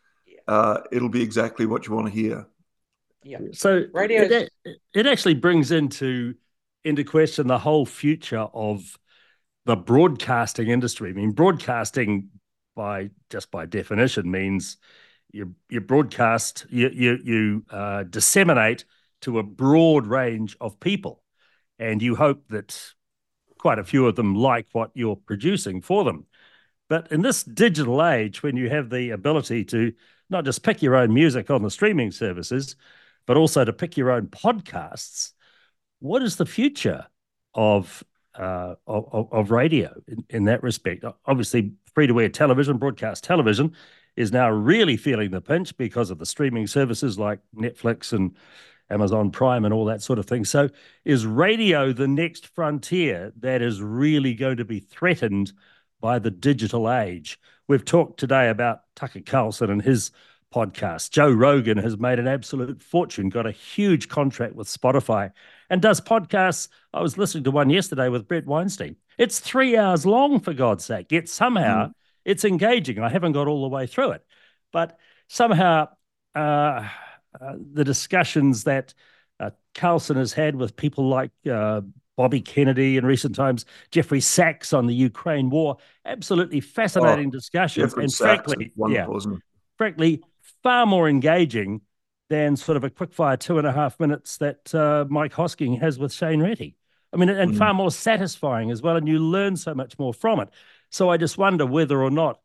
Speaker 3: uh, it'll be exactly what you want to hear.
Speaker 4: Yeah.
Speaker 1: So it, it actually brings into into question the whole future of the broadcasting industry. I mean, broadcasting by just by definition means you you broadcast, you you you uh, disseminate to a broad range of people, and you hope that quite a few of them like what you're producing for them. But in this digital age, when you have the ability to not just pick your own music on the streaming services, but also to pick your own podcasts, what is the future of uh, of, of radio in, in that respect? Obviously, free-to-air television, broadcast television, is now really feeling the pinch because of the streaming services like Netflix and Amazon Prime and all that sort of thing. So is radio the next frontier that is really going to be threatened by the digital age? We've talked today about Tucker Carlson and his podcast. Joe Rogan has made an absolute fortune, got a huge contract with Spotify, and does podcasts. I was listening to one yesterday with Brett Weinstein. It's three hours long, for God's sake. Yet somehow mm. it's engaging. I haven't got all the way through it. But somehow uh, uh, the discussions that uh, Carlson has had with people like uh, Bobby Kennedy in recent times, Jeffrey Sachs on the Ukraine war, absolutely fascinating oh, discussions.
Speaker 3: Jeffrey
Speaker 1: and
Speaker 3: Sachs
Speaker 1: frankly,
Speaker 3: yeah,
Speaker 1: frankly, far more engaging than sort of a quickfire two and a half minutes that uh, Mike Hosking has with Shane Retty. I mean, and mm. far more satisfying as well, and you learn so much more from it. So I just wonder whether or not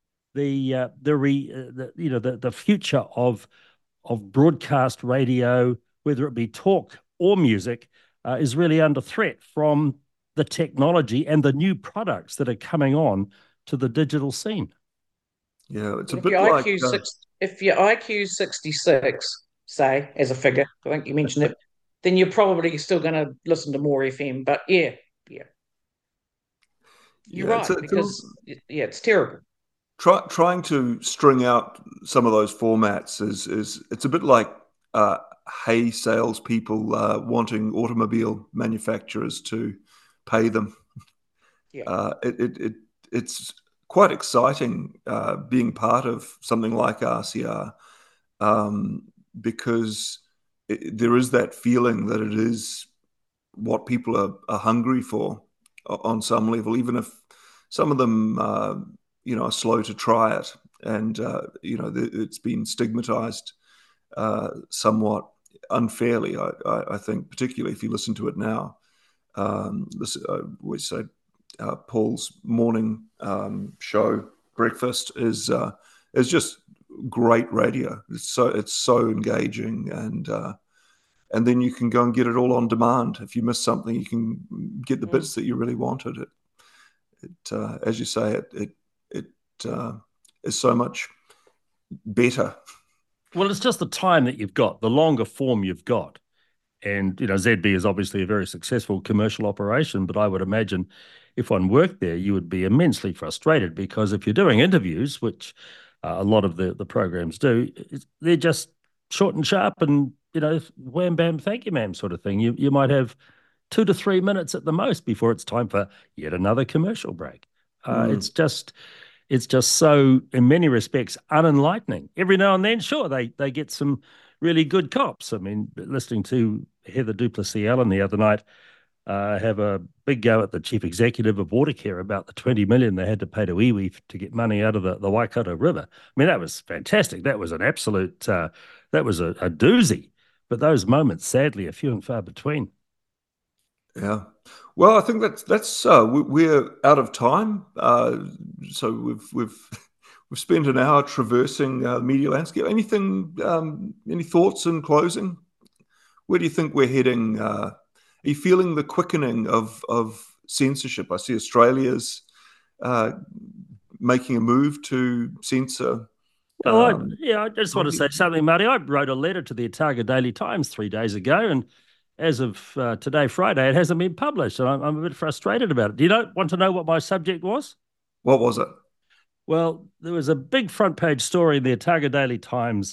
Speaker 1: the uh, the, re, uh, the you know the the future of of broadcast radio, whether it be talk or music, uh, is really under threat from the technology and the new products that are coming on to the digital scene.
Speaker 3: Yeah, it's a
Speaker 4: if
Speaker 3: bit
Speaker 4: your
Speaker 3: like
Speaker 4: I Q
Speaker 3: uh,
Speaker 4: six, if your I Q is sixty-six, say as a figure, I think you mentioned it, then you're probably still going to listen to More F M. But yeah, yeah, you're
Speaker 3: yeah,
Speaker 4: right
Speaker 3: it's a,
Speaker 4: because
Speaker 3: it's a,
Speaker 4: yeah, it's terrible.
Speaker 3: Try, trying to string out some of those formats is is it's a bit like uh, hay salespeople uh, wanting automobile manufacturers to pay them.
Speaker 4: Yeah,
Speaker 3: uh, it, it it it's quite exciting uh, being part of something like R C R um, because it, there is that feeling that it is what people are, are hungry for on some level, even if some of them, uh, you know, are slow to try it. And, uh, you know, it's been stigmatized uh, somewhat unfairly, I, I, I think, particularly if you listen to it now. Um, this, I always say uh, Paul's morning um, show, Breakfast, is uh, is just great radio. It's so it's so engaging, and uh, and then you can go and get it all on demand. If you miss something, you can get the bits that you really wanted. It, it uh, as you say, it it it uh, is so much better.
Speaker 1: Well, it's just the time that you've got, the longer form you've got. And, you know, Z B is obviously a very successful commercial operation, but I would imagine if one worked there, you would be immensely frustrated, because if you're doing interviews, which uh, a lot of the, the programs do, they're just short and sharp and, you know, wham, bam, thank you, ma'am sort of thing. You, you might have two to three minutes at the most before it's time for yet another commercial break. Uh, mm. It's just... It's just so, in many respects, unenlightening. Every now and then, sure, they they get some really good cops. I mean, listening to Heather du Plessis-Allen the other night uh, have a big go at the chief executive of Watercare about the twenty million dollars they had to pay to iwi to get money out of the, the Waikato River. I mean, that was fantastic. That was an absolute, uh, that was a, a doozy. But those moments, sadly, are few and far between.
Speaker 3: Yeah. Well, I think that's that's uh, we're out of time. Uh, so we've we've we've spent an hour traversing uh, the media landscape. Anything? Um, any thoughts in closing? Where do you think we're heading? Uh, are you feeling the quickening of of censorship? I see Australia's uh, making a move to censor.
Speaker 1: Well,
Speaker 3: um,
Speaker 1: I, yeah, I just want to say something, Marty. I wrote a letter to the Otago Daily Times three days ago, and as of uh, today, Friday, it hasn't been published, and I'm, I'm a bit frustrated about it. Do you know, want to know what my subject was?
Speaker 3: What was it?
Speaker 1: Well, there was a big front page story in the Otago Daily Times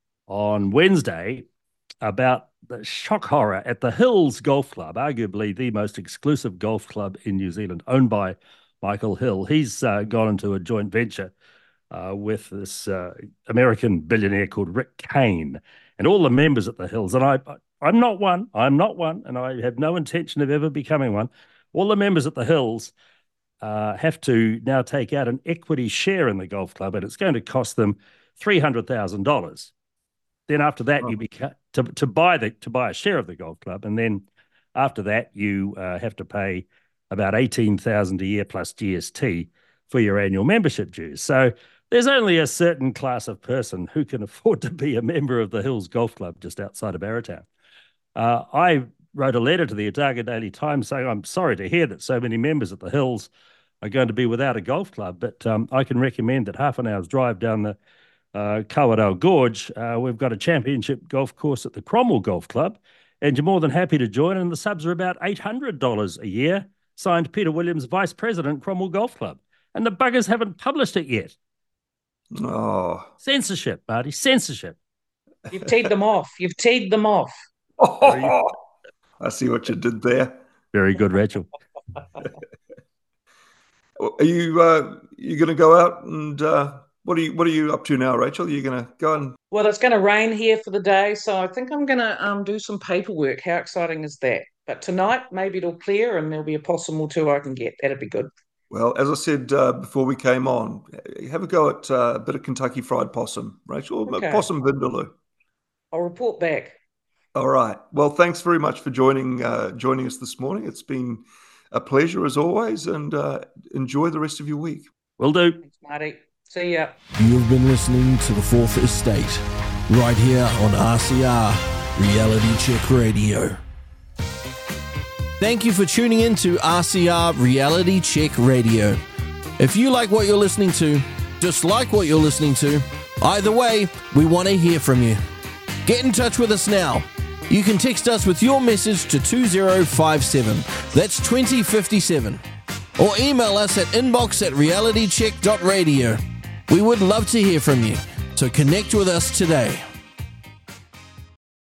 Speaker 1: on Wednesday about the shock horror at the Hills Golf Club, arguably the most exclusive golf club in New Zealand, owned by Michael Hill. He's uh, gone into a joint venture uh, with this uh, American billionaire called Rick Kane, and all the members at the Hills, and I... I'm not one. I'm not one, and I have no intention of ever becoming one. All the members at the Hills uh, have to now take out an equity share in the golf club, and it's going to cost them three hundred thousand dollars. Then after that, oh. you beca- to to buy the to buy a share of the golf club, and then after that, you uh, have to pay about eighteen thousand dollars a year plus G S T for your annual membership dues. So there's only a certain class of person who can afford to be a member of the Hills Golf Club just outside of Arrowtown. Uh, I wrote a letter to the Otago Daily Times saying I'm sorry to hear that so many members at the Hills are going to be without a golf club, but um, I can recommend that half an hour's drive down the uh, Kawarau Gorge, uh, we've got a championship golf course at the Cromwell Golf Club, and you're more than happy to join, and the subs are about eight hundred dollars a year, signed Peter Williams, Vice President, Cromwell Golf Club. And the buggers haven't published it yet.
Speaker 3: Oh.
Speaker 1: Censorship, Marty, censorship.
Speaker 4: You've teed them off. You've teed them off.
Speaker 3: Oh, I see what you did there.
Speaker 1: Very good, Rachel.
Speaker 3: Are you uh, you going to go out and uh, what are you what are you up to now, Rachel? Are you going to go and?
Speaker 4: Well, it's going to rain here for the day, so I think I'm going to um, do some paperwork. How exciting is that? But tonight, maybe it'll clear and there'll be a possum or two I can get. That'd be good.
Speaker 3: Well, as I said uh, before we came on, have a go at uh, a bit of Kentucky Fried Possum, Rachel.
Speaker 4: Okay.
Speaker 3: Possum Vindaloo.
Speaker 4: I'll report back.
Speaker 3: All right. Well, thanks very much for joining uh, joining us this morning. It's been a pleasure as always, and uh, enjoy the rest of your week.
Speaker 1: Will do.
Speaker 4: Thanks, Marty. See ya.
Speaker 2: You've been listening to The Fourth Estate, right here on R C R, Reality Check Radio. Thank you for tuning in to R C R Reality Check Radio. If you like what you're listening to, dislike what you're listening to, either way, we want to hear from you. Get in touch with us now. You can text us with your message to two zero five seven, that's twenty fifty-seven, or email us at inbox at realitycheck dot radio. We would love to hear from you, so connect with us today.